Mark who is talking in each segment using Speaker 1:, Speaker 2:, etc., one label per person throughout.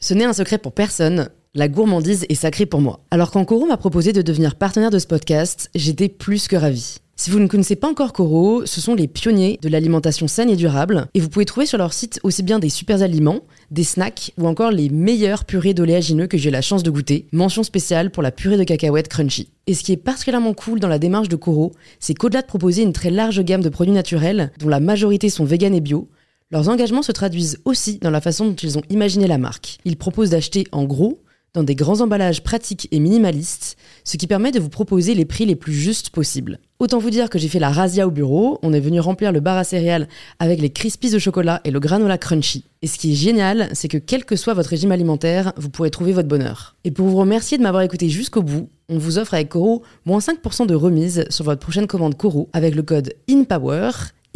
Speaker 1: Ce n'est un secret pour personne, la gourmandise est sacrée pour moi. Alors quand Koro m'a proposé de devenir partenaire de ce podcast, j'étais plus que ravie. Si vous ne connaissez pas encore Koro, ce sont les pionniers de l'alimentation saine et durable, et vous pouvez trouver sur leur site aussi bien des super aliments, des snacks ou encore les meilleurs purées d'oléagineux que j'ai eu la chance de goûter. Mention spéciale pour la purée de cacahuètes crunchy. Et ce qui est particulièrement cool dans la démarche de Koro, c'est qu'au-delà de proposer une très large gamme de produits naturels, dont la majorité sont véganes et bio, leurs engagements se traduisent aussi dans la façon dont ils ont imaginé la marque. Ils proposent d'acheter en gros, dans des grands emballages pratiques et minimalistes, ce qui permet de vous proposer les prix les plus justes possibles. Autant vous dire que j'ai fait la razzia au bureau, on est venu remplir le bar à céréales avec les Crispies au chocolat et le granola crunchy. Et ce qui est génial, c'est que quel que soit votre régime alimentaire, vous pourrez trouver votre bonheur. Et pour vous remercier de m'avoir écouté jusqu'au bout, on vous offre avec Koro moins 5% de remise sur votre prochaine commande Koro avec le code INPOWER,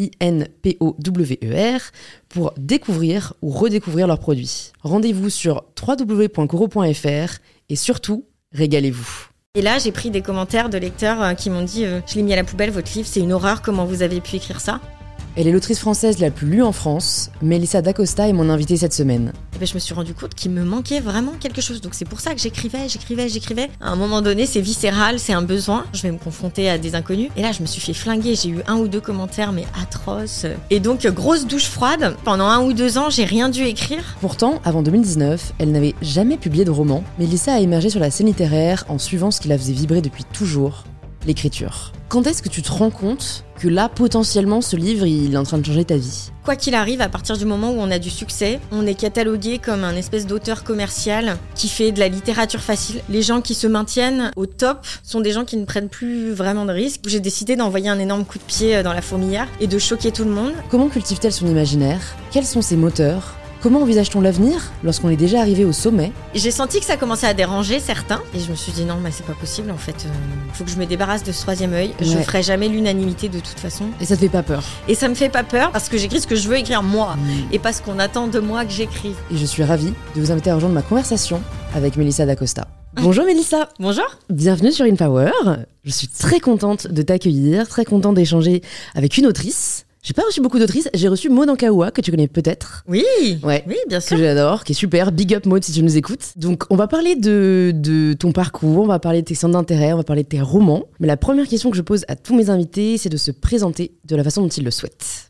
Speaker 1: INPOWER, pour découvrir ou redécouvrir leurs produits. Rendez-vous sur www.koro.fr et surtout, régalez-vous.
Speaker 2: Et là, j'ai pris des commentaires de lecteurs qui m'ont dit « Je l'ai mis à la poubelle, votre livre, c'est une horreur, comment vous avez pu écrire ça ?»
Speaker 1: Elle est l'autrice française la plus lue en France. Mélissa D'Acosta est mon invitée cette semaine.
Speaker 2: Et ben, je me suis rendu compte qu'il me manquait vraiment quelque chose. Donc c'est pour ça que j'écrivais. À un moment donné, c'est viscéral, c'est un besoin. Je vais me confronter à des inconnus. Et là, je me suis fait flinguer. J'ai eu 1 ou 2 commentaires, mais atroces. Et donc, grosse douche froide. Pendant 1 ou 2 ans, j'ai rien dû écrire.
Speaker 1: Pourtant, avant 2019, elle n'avait jamais publié de roman. Mélissa a émergé sur la scène littéraire en suivant ce qui la faisait vibrer depuis toujours, l'écriture. Quand est-ce que tu te rends compte que là, potentiellement, ce livre, il est en train de changer ta vie ?
Speaker 2: Quoi qu'il arrive, à partir du moment où on a du succès, on est catalogué comme un espèce d'auteur commercial qui fait de la littérature facile. Les gens qui se maintiennent au top sont des gens qui ne prennent plus vraiment de risques. J'ai décidé d'envoyer un énorme coup de pied dans la fourmilière et de choquer tout le monde.
Speaker 1: Comment cultive-t-elle son imaginaire ? Quels sont ses moteurs ? Comment envisage-t-on l'avenir lorsqu'on est déjà arrivé au sommet ?
Speaker 2: J'ai senti que ça commençait à déranger certains et je me suis dit non, mais c'est pas possible en fait. Faut que je me débarrasse de ce 3e œil. Je ferai jamais l'unanimité de toute façon.
Speaker 1: Et ça te fait pas peur ?
Speaker 2: Et ça me fait pas peur parce que j'écris ce que je veux écrire moi et pas ce qu'on attend de moi que j'écrive.
Speaker 1: Et je suis ravie de vous inviter à rejoindre ma conversation avec Mélissa D'Acosta. Bonjour Mélissa.
Speaker 2: Bonjour.
Speaker 1: Bienvenue sur InPower. Je suis très contente de t'accueillir, très contente d'échanger avec une autrice. J'ai pas reçu beaucoup d'autrices, j'ai reçu Maud Ankaoua, que tu connais peut-être.
Speaker 2: Oui,
Speaker 1: ouais,
Speaker 2: oui, bien sûr.
Speaker 1: Que j'adore, qui est super. Big up Maud si tu nous écoutes. Donc on va parler de ton parcours, on va parler de tes centres d'intérêt, on va parler de tes romans. Mais la première question que je pose à tous mes invités, c'est de se présenter de la façon dont ils le souhaitent.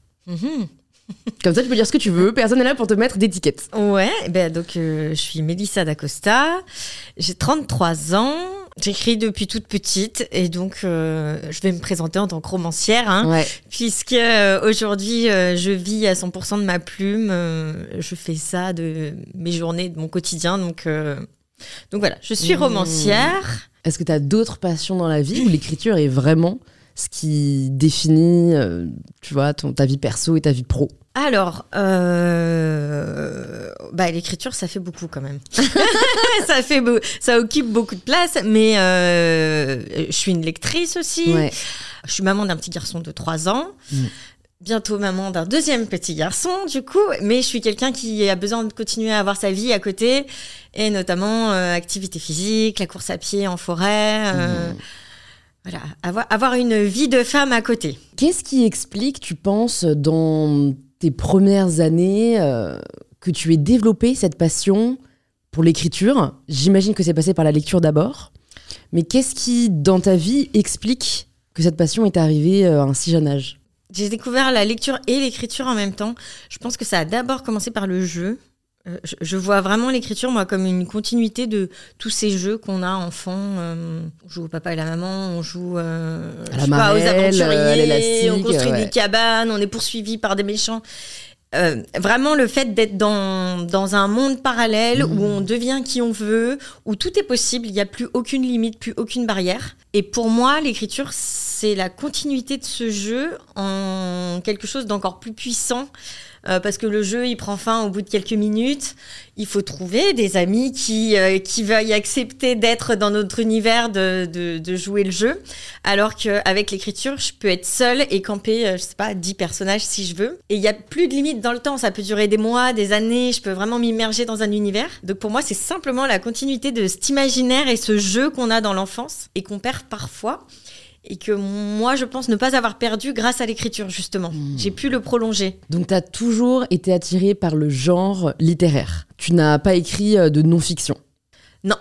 Speaker 1: Comme ça tu peux dire ce que tu veux, personne n'est là pour te mettre d'étiquette.
Speaker 2: Ouais, donc je suis Mélissa D'Acosta, j'ai 33 ans. J'écris depuis toute petite et donc je vais me présenter en tant que romancière puisque aujourd'hui je vis à 100% de ma plume, je fais ça de mes journées, de mon quotidien, donc voilà, je suis romancière.
Speaker 1: Est-ce que tu as d'autres passions dans la vie ou l'écriture est vraiment ce qui définit tu vois, ta vie perso et ta vie pro ?
Speaker 2: Alors, l'écriture, ça fait beaucoup quand même. Ça occupe beaucoup de place, mais je suis une lectrice aussi. Ouais. Je suis maman d'un petit garçon de 3 ans. Bientôt maman d'un 2e petit garçon, du coup. Mais je suis quelqu'un qui a besoin de continuer à avoir sa vie à côté, et notamment activité physique, la course à pied en forêt. Voilà, avoir une vie de femme à côté.
Speaker 1: Qu'est-ce qui explique, tu penses, dans tes premières années, que tu aies développé cette passion pour l'écriture ? J'imagine que c'est passé par la lecture d'abord. Mais qu'est-ce qui, dans ta vie, explique que cette passion est arrivée à un si jeune âge ?
Speaker 2: J'ai découvert la lecture et l'écriture en même temps. Je pense que ça a d'abord commencé par le jeu. Je vois vraiment l'écriture, moi, comme une continuité de tous ces jeux qu'on a enfant. On joue au papa et la maman, on joue
Speaker 1: à la marelle,
Speaker 2: aux aventuriers, on construit
Speaker 1: des
Speaker 2: cabanes, on est poursuivi par des méchants. Vraiment le fait d'être dans un monde parallèle où on devient qui on veut, où tout est possible, il n'y a plus aucune limite, plus aucune barrière. Et pour moi, l'écriture, c'est la continuité de ce jeu en quelque chose d'encore plus puissant. Parce que le jeu, il prend fin au bout de quelques minutes. Il faut trouver des amis qui veuillent accepter d'être dans notre univers, de jouer le jeu. Alors qu'avec l'écriture, je peux être seule et camper, 10 personnages si je veux. Et il n'y a plus de limite dans le temps. Ça peut durer des mois, des années. Je peux vraiment m'immerger dans un univers. Donc pour moi, c'est simplement la continuité de cet imaginaire et ce jeu qu'on a dans l'enfance et qu'on perd parfois. et que moi, je pense ne pas avoir perdu grâce à l'écriture, justement. J'ai pu le prolonger.
Speaker 1: Donc, tu as toujours été attirée par le genre littéraire. Tu n'as pas écrit de non-fiction.
Speaker 2: Non,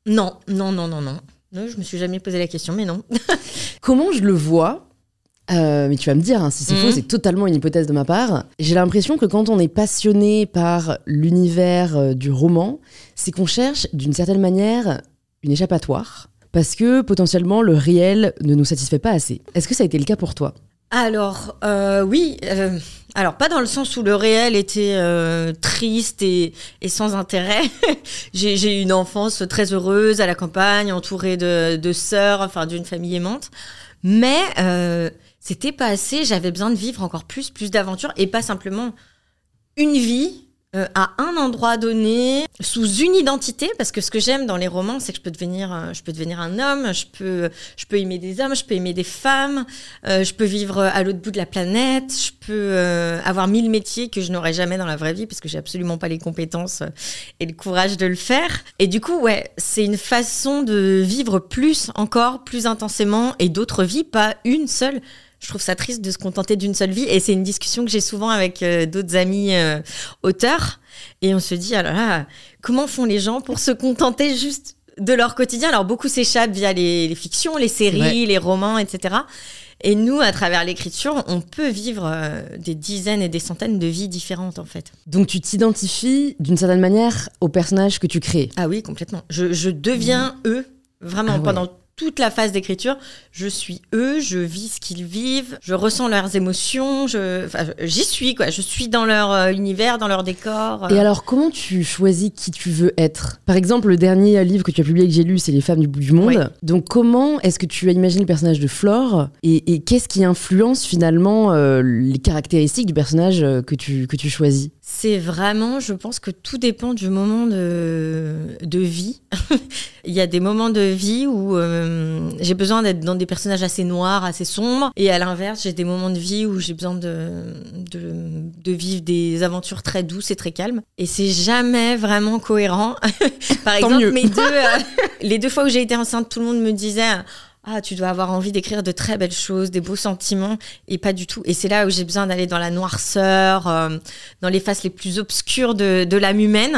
Speaker 2: je me suis jamais posé la question, mais non.
Speaker 1: Comment je le vois mais tu vas me dire, hein, si c'est faux, c'est totalement une hypothèse de ma part. J'ai l'impression que quand on est passionné par l'univers du roman, c'est qu'on cherche d'une certaine manière une échappatoire, parce que potentiellement le réel ne nous satisfait pas assez. Est-ce que ça a été le cas pour toi ?
Speaker 2: Alors, oui. Alors, pas dans le sens où le réel était triste et sans intérêt. J'ai eu une enfance très heureuse à la campagne, entourée de sœurs, enfin d'une famille aimante. Mais c'était pas assez. J'avais besoin de vivre encore plus d'aventures et pas simplement une vie à un endroit donné, sous une identité, parce que ce que j'aime dans les romans, c'est que je peux devenir un homme, je peux aimer des hommes, je peux aimer des femmes, je peux vivre à l'autre bout de la planète, je peux avoir 1000 métiers que je n'aurais jamais dans la vraie vie, parce que j'ai absolument pas les compétences et le courage de le faire. Et du coup, ouais, c'est une façon de vivre plus intensément, et d'autres vies, pas une seule. Je trouve ça triste de se contenter d'une seule vie. Et c'est une discussion que j'ai souvent avec d'autres amis auteurs. Et on se dit, ah là là, comment font les gens pour se contenter juste de leur quotidien ? Alors, beaucoup s'échappent via les fictions, les séries, les romans, etc. Et nous, à travers l'écriture, on peut vivre des dizaines et des centaines de vies différentes, en fait.
Speaker 1: Donc, tu t'identifies d'une certaine manière aux personnages que tu crées ?
Speaker 2: Ah oui, complètement. Je deviens eux, vraiment, pendant toute la phase d'écriture, je suis eux, je vis ce qu'ils vivent, je ressens leurs émotions, j'y suis, quoi. Je suis dans leur univers, dans leur décor.
Speaker 1: Et alors, comment tu choisis qui tu veux être ? Par exemple, le dernier livre que tu as publié, que j'ai lu, c'est Les femmes du bout du monde. Oui. Donc, comment est-ce que tu as imaginé le personnage de Flore et qu'est-ce qui influence finalement les caractéristiques du personnage que tu choisis ?
Speaker 2: C'est vraiment, je pense que tout dépend du moment de vie. Il y a des moments de vie où j'ai besoin d'être dans des personnages assez noirs, assez sombres. Et à l'inverse, j'ai des moments de vie où j'ai besoin de vivre des aventures très douces et très calmes. Et c'est jamais vraiment cohérent. Par exemple, les 2 fois où j'ai été enceinte, tout le monde me disait... Ah, tu dois avoir envie d'écrire de très belles choses, des beaux sentiments, et pas du tout. Et c'est là où j'ai besoin d'aller dans la noirceur, dans les faces les plus obscures de l'âme humaine,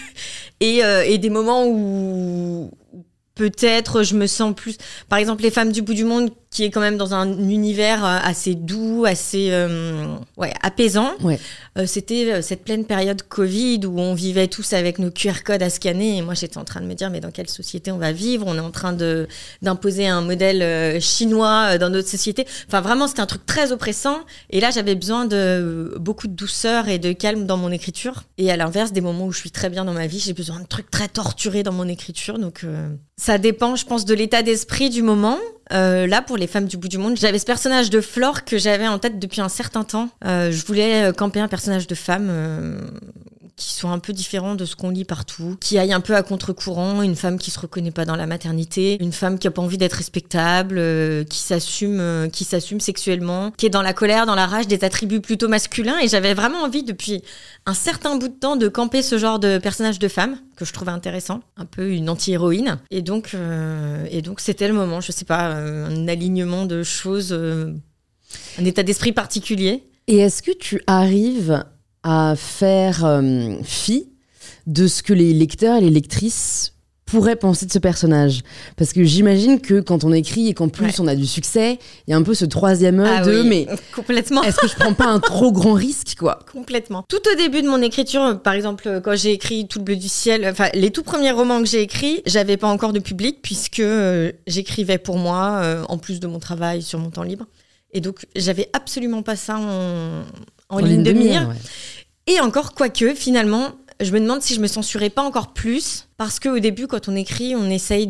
Speaker 2: et des moments où peut-être je me sens plus... Par exemple, Les femmes du bout du monde, qui est quand même dans un univers assez doux, assez apaisant. Ouais. C'était cette pleine période Covid où on vivait tous avec nos QR codes à scanner. Et moi, j'étais en train de me dire, mais dans quelle société on va vivre ? On est en train d'imposer un modèle chinois dans notre société. Enfin, vraiment, c'était un truc très oppressant. Et là, j'avais besoin de beaucoup de douceur et de calme dans mon écriture. Et à l'inverse, des moments où je suis très bien dans ma vie, j'ai besoin de trucs très torturés dans mon écriture. Donc, ça dépend, je pense, de l'état d'esprit du moment. Là, pour Les femmes du bout du monde, j'avais ce personnage de Flore que j'avais en tête depuis un certain temps. Je voulais camper un personnage de femme qui soit un peu différent de ce qu'on lit partout, qui aille un peu à contre-courant, une femme qui se reconnaît pas dans la maternité, une femme qui a pas envie d'être respectable, qui s'assume sexuellement, qui est dans la colère, dans la rage, des attributs plutôt masculins. Et j'avais vraiment envie depuis un certain bout de temps de camper ce genre de personnage de femme que je trouvais intéressant, un peu une anti-héroïne. Et donc c'était le moment, je sais pas, un alignement de choses, un état d'esprit particulier.
Speaker 1: Et est-ce que tu arrives à faire fi de ce que les lecteurs et les lectrices pourraient penser de ce personnage ? Parce que j'imagine que quand on écrit et qu'en plus on a du succès, il y a un peu ce troisième œil mais
Speaker 2: complètement.
Speaker 1: Est-ce que je prends pas un trop grand risque, quoi ?
Speaker 2: Complètement. Tout au début de mon écriture, par exemple, quand j'ai écrit Tout le bleu du ciel, enfin les tout premiers romans que j'ai écrits, j'avais pas encore de public puisque j'écrivais pour moi, en plus de mon travail sur mon temps libre. Et donc j'avais absolument pas ça en ligne de mire. Ouais. Et encore, quoique, finalement, je me demande si je me censurais pas encore plus, parce qu'au début, quand on écrit, on essaye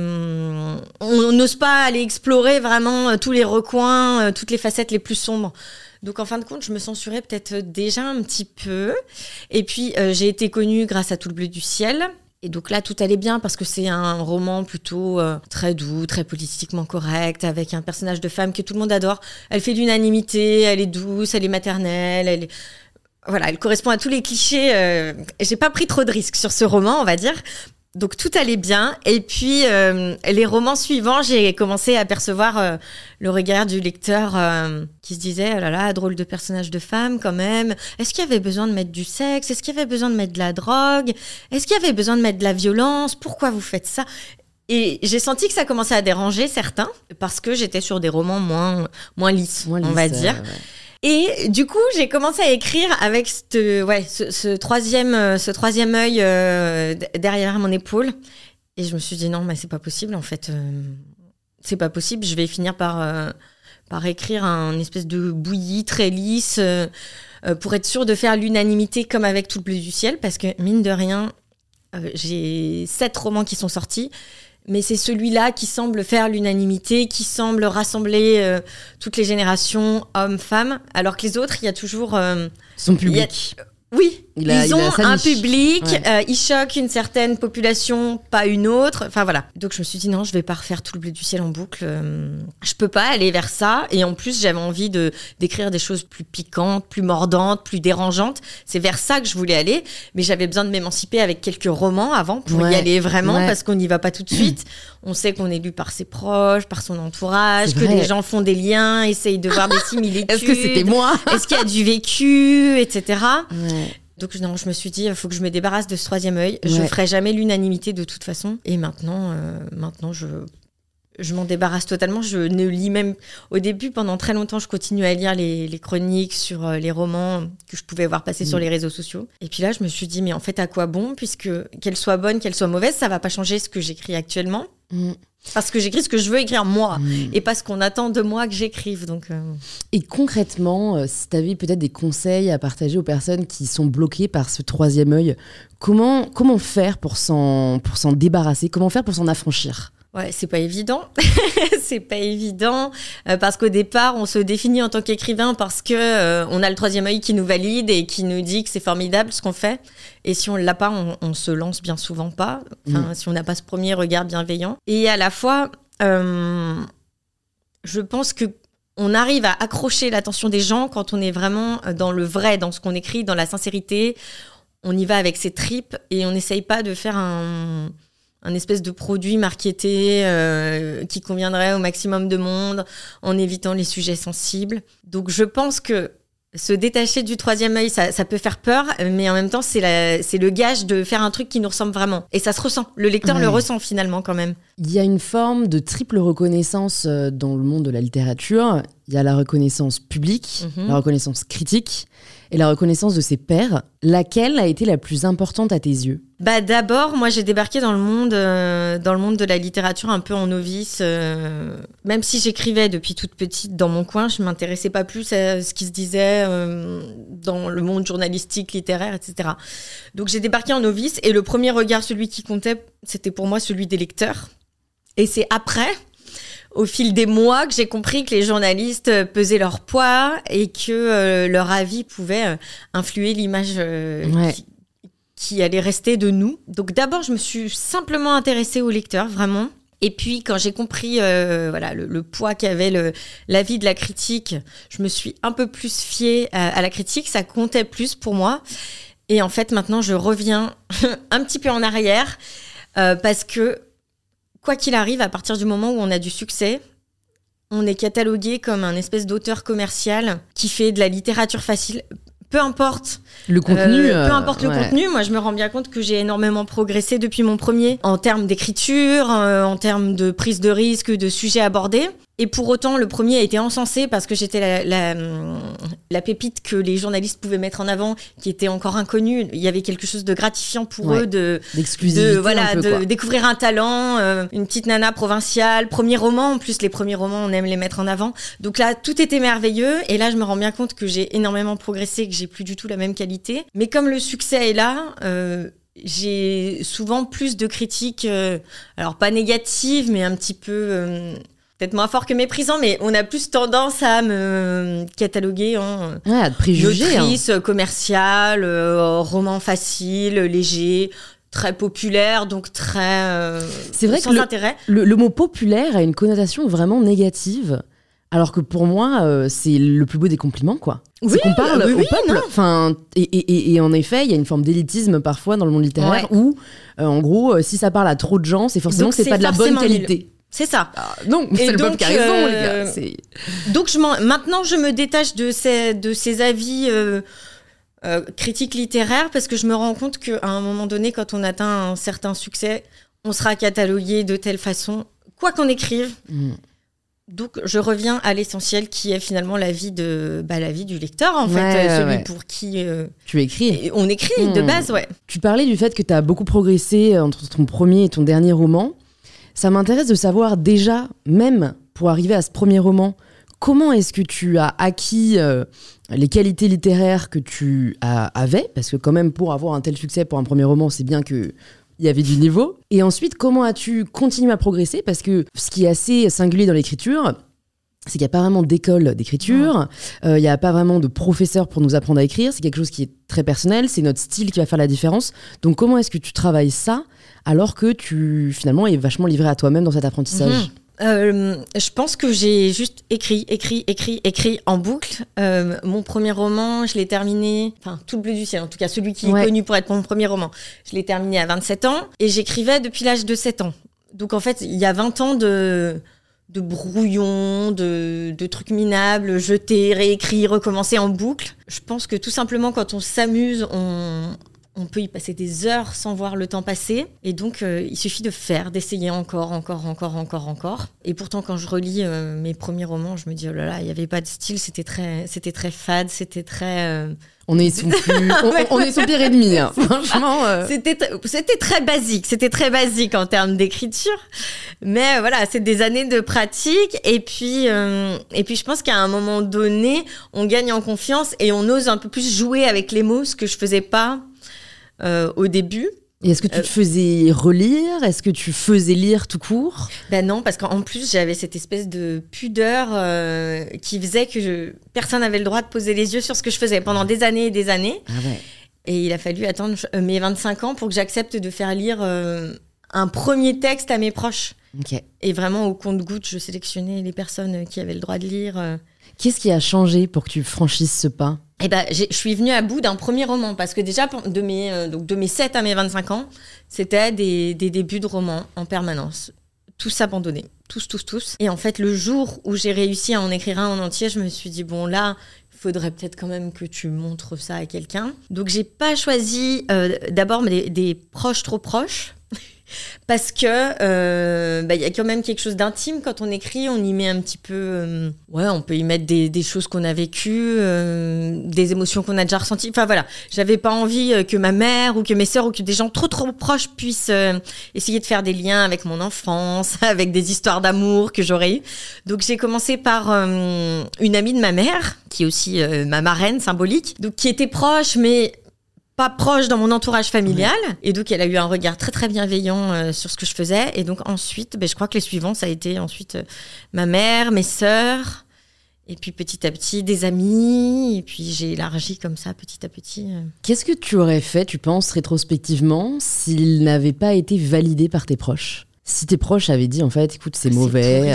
Speaker 2: on n'ose pas aller explorer vraiment tous les recoins, toutes les facettes les plus sombres. Donc, en fin de compte, je me censurais peut-être déjà un petit peu. Et puis, j'ai été connue grâce à Tout le bleu du ciel. Et donc là, tout allait bien parce que c'est un roman plutôt très doux, très politiquement correct, avec un personnage de femme que tout le monde adore. Elle fait l'unanimité, elle est douce, elle est maternelle, elle correspond à tous les clichés. J'ai pas pris trop de risques sur ce roman, on va dire. Donc tout allait bien. Et puis les romans suivants, j'ai commencé à percevoir le regard du lecteur qui se disait « Oh là là, drôle de personnage de femme quand même. Est-ce qu'il y avait besoin de mettre du sexe? Est-ce qu'il y avait besoin de mettre de la drogue? Est-ce qu'il y avait besoin de mettre de la violence? Pourquoi vous faites ça ?» Et j'ai senti que ça commençait à déranger certains parce que j'étais sur des romans moins lisses, on va dire. Ouais. Et du coup, j'ai commencé à écrire avec ce troisième œil derrière mon épaule. Et je me suis dit non, mais c'est pas possible en fait. C'est pas possible. Je vais finir par écrire un espèce de bouillie très lisse pour être sûre de faire l'unanimité comme avec Tout le bleu du ciel. Parce que mine de rien, j'ai 7 romans qui sont sortis. Mais c'est celui-là qui semble faire l'unanimité, qui semble rassembler toutes les générations, hommes, femmes, alors que les autres, il y a toujours...
Speaker 1: son public.
Speaker 2: Oui, ils ont un public, ils choquent une certaine population, pas une autre. Enfin voilà. Donc je me suis dit non, je vais pas refaire Tout le bleu du ciel en boucle. Je peux pas aller vers ça. Et en plus, j'avais envie d'écrire des choses plus piquantes, plus mordantes, plus dérangeantes. C'est vers ça que je voulais aller. Mais j'avais besoin de m'émanciper avec quelques romans avant pour y aller vraiment, parce qu'on n'y va pas tout de suite. On sait qu'on est lu par ses proches, par son entourage, que les gens font des liens, essayent de voir des similitudes.
Speaker 1: Est-ce que c'était moi? Est-ce
Speaker 2: qu'il y a du vécu, etc. Donc non, je me suis dit, il faut que je me débarrasse de ce troisième œil. Je ferai jamais l'unanimité de toute façon. Et maintenant je m'en débarrasse totalement. Je ne lis même... Au début, pendant très longtemps, je continuais à lire les chroniques sur les romans que je pouvais voir passer sur les réseaux sociaux. Et puis là, je me suis dit, mais en fait, à quoi bon? Puisque qu'elle soit bonne, qu'elle soit mauvaise, ça va pas changer ce que j'écris actuellement. Parce que j'écris ce que je veux écrire moi et pas ce qu'on attend de moi que j'écrive. Donc,
Speaker 1: Et concrètement, si tu avais peut-être des conseils à partager aux personnes qui sont bloquées par ce troisième œil, comment faire pour s'en débarrasser? Comment faire pour s'en affranchir?
Speaker 2: Ouais, c'est pas évident. C'est pas évident parce qu'au départ, on se définit en tant qu'écrivain parce que on a le troisième œil qui nous valide et qui nous dit que c'est formidable ce qu'on fait. Et si on l'a pas, on se lance bien souvent pas. Enfin, si on n'a pas ce premier regard bienveillant. Et à la fois, je pense que on arrive à accrocher l'attention des gens quand on est vraiment dans le vrai, dans ce qu'on écrit, dans la sincérité. On y va avec ses tripes et on n'essaye pas de faire un espèce de produit marketé qui conviendrait au maximum de monde en évitant les sujets sensibles. Donc je pense que se détacher du troisième œil, ça peut faire peur, mais en même temps, c'est le gage de faire un truc qui nous ressemble vraiment. Et ça se ressent. Le lecteur le ressent finalement quand même.
Speaker 1: Il y a une forme de triple reconnaissance dans le monde de la littérature. Il y a la reconnaissance publique, la reconnaissance critique et la reconnaissance de ses pairs. Laquelle a été la plus importante à tes yeux?
Speaker 2: D'abord, moi j'ai débarqué dans le monde de la littérature un peu en novice. Même si j'écrivais depuis toute petite dans mon coin, je m'intéressais pas plus à ce qui se disait dans le monde journalistique, littéraire, etc. Donc j'ai débarqué en novice et le premier regard, celui qui comptait, c'était pour moi celui des lecteurs. Et c'est après, au fil des mois, que j'ai compris que les journalistes pesaient leur poids et que leur avis pouvait influer l'image qui allait rester de nous. Donc d'abord, je me suis simplement intéressée aux lecteurs, vraiment. Et puis, quand j'ai compris le poids qu'avait l'avis de la critique, je me suis un peu plus fiée à la critique. Ça comptait plus pour moi. Et en fait, maintenant, je reviens un petit peu en arrière parce que quoi qu'il arrive, à partir du moment où on a du succès, on est catalogué comme un espèce d'auteur commercial qui fait de la littérature facile. Peu importe
Speaker 1: le contenu.
Speaker 2: Le contenu. Moi, je me rends bien compte que j'ai énormément progressé depuis mon premier, en termes d'écriture, en termes de prise de risque, de sujets abordés. Et pour autant, le premier a été encensé parce que j'étais la pépite que les journalistes pouvaient mettre en avant, qui était encore inconnue. Il y avait quelque chose de gratifiant pour eux
Speaker 1: d'exclusivité,
Speaker 2: de découvrir un talent, une petite nana provinciale, premier roman. En plus, les premiers romans, on aime les mettre en avant. Donc là, tout était merveilleux. Et là, je me rends bien compte que j'ai énormément progressé, que j'ai plus du tout la même qualité. Mais comme le succès est là, j'ai souvent plus de critiques, alors pas négatives, mais un petit peu... peut-être moins fort que méprisant, mais on a plus tendance à me cataloguer en
Speaker 1: à te préjuger,
Speaker 2: autrice commerciale, roman facile, léger, très populaire, donc très
Speaker 1: c'est vrai
Speaker 2: sans
Speaker 1: que
Speaker 2: intérêt.
Speaker 1: Le mot populaire a une connotation vraiment négative. Alors que pour moi, c'est le plus beau des compliments, quoi.
Speaker 2: Oui,
Speaker 1: c'est qu'on parle
Speaker 2: oui,
Speaker 1: au peuple. Enfin, et en effet, il y a une forme d'élitisme parfois dans le monde littéraire où, en gros, si ça parle à trop de gens, c'est forcément
Speaker 2: Donc,
Speaker 1: que c'est pas de la bonne qualité.
Speaker 2: C'est ça.
Speaker 1: Non, c'est le peuple qui a raison, les gars.
Speaker 2: Donc maintenant, je me détache de ces avis critiques littéraires parce que je me rends compte qu'à un moment donné, quand on atteint un certain succès, on sera catalogué de telle façon, quoi qu'on écrive. Donc, je reviens à l'essentiel qui est finalement la vie du lecteur, en fait, celui pour qui
Speaker 1: tu écris.
Speaker 2: On écrit de base, ouais.
Speaker 1: Tu parlais du fait que tu as beaucoup progressé entre ton premier et ton dernier roman. Ça m'intéresse de savoir déjà, même pour arriver à ce premier roman, comment est-ce que tu as acquis les qualités littéraires que tu avais ? Parce que quand même, pour avoir un tel succès pour un premier roman, c'est bien qu'il y avait du niveau. Et ensuite, comment as-tu continué à progresser ? Parce que ce qui est assez singulier dans l'écriture, c'est qu'il n'y a pas vraiment d'école d'écriture, il n'y a pas vraiment de professeur pour nous apprendre à écrire, c'est quelque chose qui est très personnel, c'est notre style qui va faire la différence. Donc comment est-ce que tu travailles ça alors que tu, finalement, es vachement livré à toi-même dans cet apprentissage ?
Speaker 2: Je pense que j'ai juste écrit en boucle. Mon premier roman, je l'ai terminé, enfin, Tout le bleu du ciel, en tout cas celui qui est connu pour être mon premier roman. Je l'ai terminé à 27 ans et j'écrivais depuis l'âge de 7 ans. Donc en fait, il y a 20 ans de brouillons, de trucs minables, jeter, réécrire, recommencer en boucle. Je pense que tout simplement, quand on s'amuse, on peut y passer des heures sans voir le temps passer. Et donc, il suffit de faire, d'essayer encore. Et pourtant, quand je relis mes premiers romans, je me dis, oh là là, il n'y avait pas de style, c'était très fade, c'était très...
Speaker 1: On est son pire ennemi, hein. Franchement.
Speaker 2: C'était très basique en termes d'écriture. Mais voilà, c'est des années de pratique. Et puis je pense qu'à un moment donné, on gagne en confiance et on ose un peu plus jouer avec les mots, ce que je faisais pas au début.
Speaker 1: Et est-ce que tu te faisais relire ? Est-ce que tu faisais lire tout court ?
Speaker 2: Ben non, parce qu'en plus, j'avais cette espèce de pudeur qui faisait que personne n'avait le droit de poser les yeux sur ce que je faisais pendant des années et des années.
Speaker 1: Ah ouais.
Speaker 2: Et il a fallu attendre mes 25 ans pour que j'accepte de faire lire un premier texte à mes proches.
Speaker 1: Okay.
Speaker 2: Et vraiment, au compte-gouttes, je sélectionnais les personnes qui avaient le droit de lire.
Speaker 1: Qu'est-ce qui a changé pour que tu franchisses ce pas ?
Speaker 2: Eh ben, je suis venue à bout d'un premier roman, parce que déjà, de mes 7 à mes 25 ans, c'était des débuts de romans en permanence. Tous abandonnés, tous. Et en fait, le jour où j'ai réussi à en écrire un en entier, je me suis dit, bon là, il faudrait peut-être quand même que tu montres ça à quelqu'un. Donc, j'ai pas choisi d'abord des proches trop proches, parce que y a quand même quelque chose d'intime quand on écrit, on y met un petit peu on peut y mettre des choses qu'on a vécues, des émotions qu'on a déjà ressenties, enfin voilà, j'avais pas envie que ma mère ou que mes sœurs ou que des gens trop proches puissent essayer de faire des liens avec mon enfance, avec des histoires d'amour que j'aurais eues. Donc j'ai commencé par une amie de ma mère qui est aussi ma marraine symbolique, donc qui était proche mais pas proche dans mon entourage familial. Et donc, elle a eu un regard très, très bienveillant sur ce que je faisais. Et donc, ensuite, je crois que les suivants, ça a été ensuite ma mère, mes sœurs, et puis petit à petit, des amis. Et puis, j'ai élargi comme ça, petit à petit.
Speaker 1: Qu'est-ce que tu aurais fait, tu penses, rétrospectivement, s'il n'avait pas été validé par tes proches ? Si tes proches avaient dit, en fait, écoute, c'est mauvais,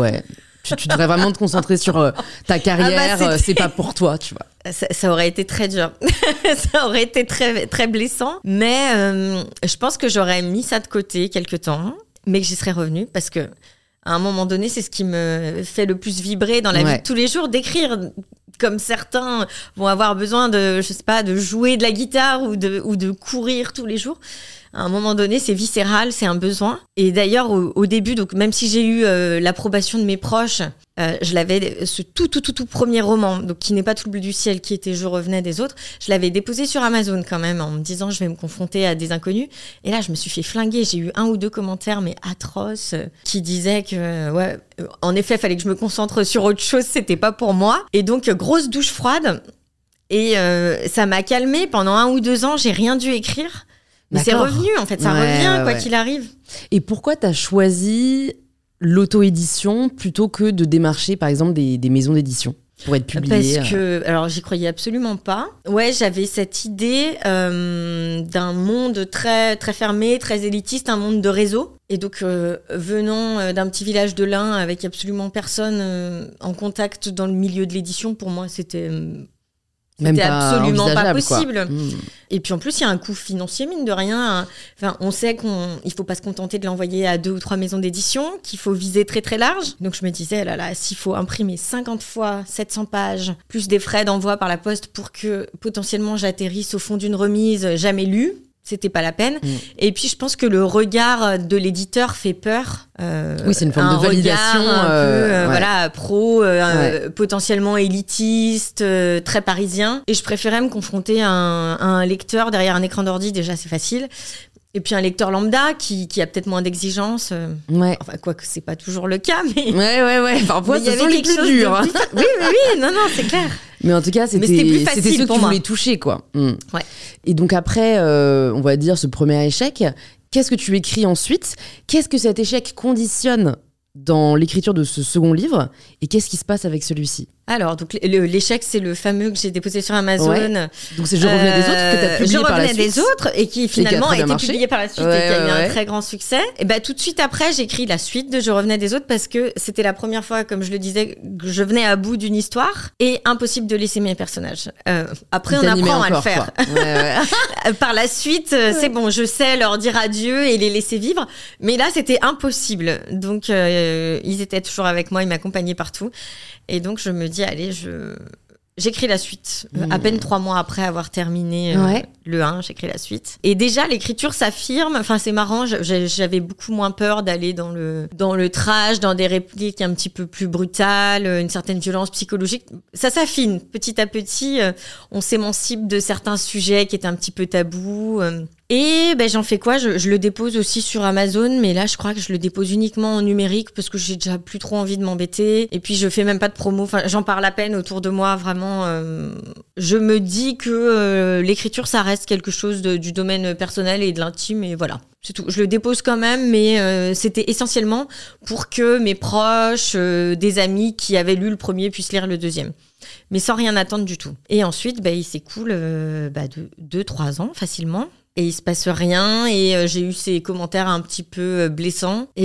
Speaker 1: tu devrais vraiment te concentrer sur ta carrière, c'est pas pour toi, tu vois.
Speaker 2: Ça aurait été très dur. Ça aurait été très, très blessant. Mais je pense que j'aurais mis ça de côté quelque temps, mais que j'y serais revenue parce que à un moment donné, c'est ce qui me fait le plus vibrer dans la vie de tous les jours, d'écrire. Comme certains vont avoir besoin de jouer de la guitare ou de courir tous les jours. À un moment donné, c'est viscéral, c'est un besoin. Et d'ailleurs, au début, donc même si j'ai eu l'approbation de mes proches, je l'avais, ce tout premier roman, donc qui n'est pas Tout le bleu du ciel, qui était Je revenais des autres, je l'avais déposé sur Amazon quand même, en me disant je vais me confronter à des inconnus. Et là, je me suis fait flinguer. J'ai eu 1 ou 2 commentaires, mais atroces, qui disaient que, en effet, il fallait que je me concentre sur autre chose, c'était pas pour moi. Et donc, grosse douche froide. Et ça m'a calmée. Pendant 1 ou 2 ans, j'ai rien dû écrire. Mais c'est revenu, en fait, ça revient, quoi qu'il arrive.
Speaker 1: Et pourquoi t'as choisi l'auto-édition plutôt que de démarcher, par exemple, des maisons d'édition pour être publié?
Speaker 2: Parce que, alors, j'y croyais absolument pas. Ouais, j'avais cette idée d'un monde très, très fermé, très élitiste, un monde de réseau. Et donc, venant d'un petit village de l'Ain avec absolument personne en contact dans le milieu de l'édition, pour moi, c'était absolument pas possible. Et puis en plus, il y a un coût financier, mine de rien. Enfin, on sait qu'il faut pas se contenter de l'envoyer à 2 ou 3 maisons d'édition, qu'il faut viser très très large. Donc je me disais, là, s'il faut imprimer 50 fois 700 pages, plus des frais d'envoi par la poste pour que potentiellement j'atterrisse au fond d'une remise jamais lue, c'était pas la peine. Et puis je pense que le regard de l'éditeur fait peur.
Speaker 1: Oui, c'est une forme de validation
Speaker 2: un peu, voilà, pro, potentiellement élitiste, très parisien. Et je préférais me confronter à un lecteur derrière un écran d'ordi, déjà c'est facile. Et puis un lecteur lambda qui a peut-être moins d'exigences. Enfin, quoique c'est pas toujours le cas, mais...
Speaker 1: Ouais. Parfois, ce sont les plus durs.
Speaker 2: Oui, non, c'est clair.
Speaker 1: Mais en tout cas, c'était
Speaker 2: plus facile
Speaker 1: ceux que tu
Speaker 2: moi.
Speaker 1: voulais toucher, quoi.
Speaker 2: Ouais.
Speaker 1: Et donc après, on va dire, ce premier échec, qu'est-ce que tu écris ensuite ? Qu'est-ce que cet échec conditionne dans l'écriture de ce second livre ? Et qu'est-ce qui se passe avec celui-ci ?
Speaker 2: Alors, donc l'échec, c'est le fameux que j'ai déposé sur Amazon.
Speaker 1: Ouais. Donc c'est Je revenais des autres que tu as publié par la suite.
Speaker 2: Je revenais des autres et qui finalement a été publié par la suite et qui a eu un très grand succès. Et ben tout de suite après, j'écris la suite de Je revenais des autres parce que c'était la première fois, comme je le disais, que je venais à bout d'une histoire et impossible de laisser mes personnages. Après, on apprend à le faire. Par la suite, c'est bon, je sais leur dire adieu et les laisser vivre. Mais là, c'était impossible. Donc, ils étaient toujours avec moi, ils m'accompagnaient partout. Et donc, je me dis, allez, j'écris la suite. À peine 3 mois après avoir terminé le 1, j'écris la suite. Et déjà, l'écriture s'affirme. Enfin, c'est marrant, j'avais beaucoup moins peur d'aller dans le trash, dans des répliques un petit peu plus brutales, une certaine violence psychologique. Ça s'affine. Petit à petit, on s'émancipe de certains sujets qui étaient un petit peu tabous. Et j'en fais quoi ? Je le dépose aussi sur Amazon, mais là, je crois que je le dépose uniquement en numérique parce que j'ai déjà plus trop envie de m'embêter. Et puis, je fais même pas de promo. Enfin, j'en parle à peine autour de moi, vraiment. Je me dis que l'écriture, ça reste quelque chose du domaine personnel et de l'intime, et voilà. C'est tout. Je le dépose quand même, mais c'était essentiellement pour que mes proches, des amis qui avaient lu le premier puissent lire le deuxième. Mais sans rien attendre du tout. Et ensuite, il s'écoule 2-3 ans facilement. Et il se passe rien, et j'ai eu ces commentaires un petit peu blessants. Et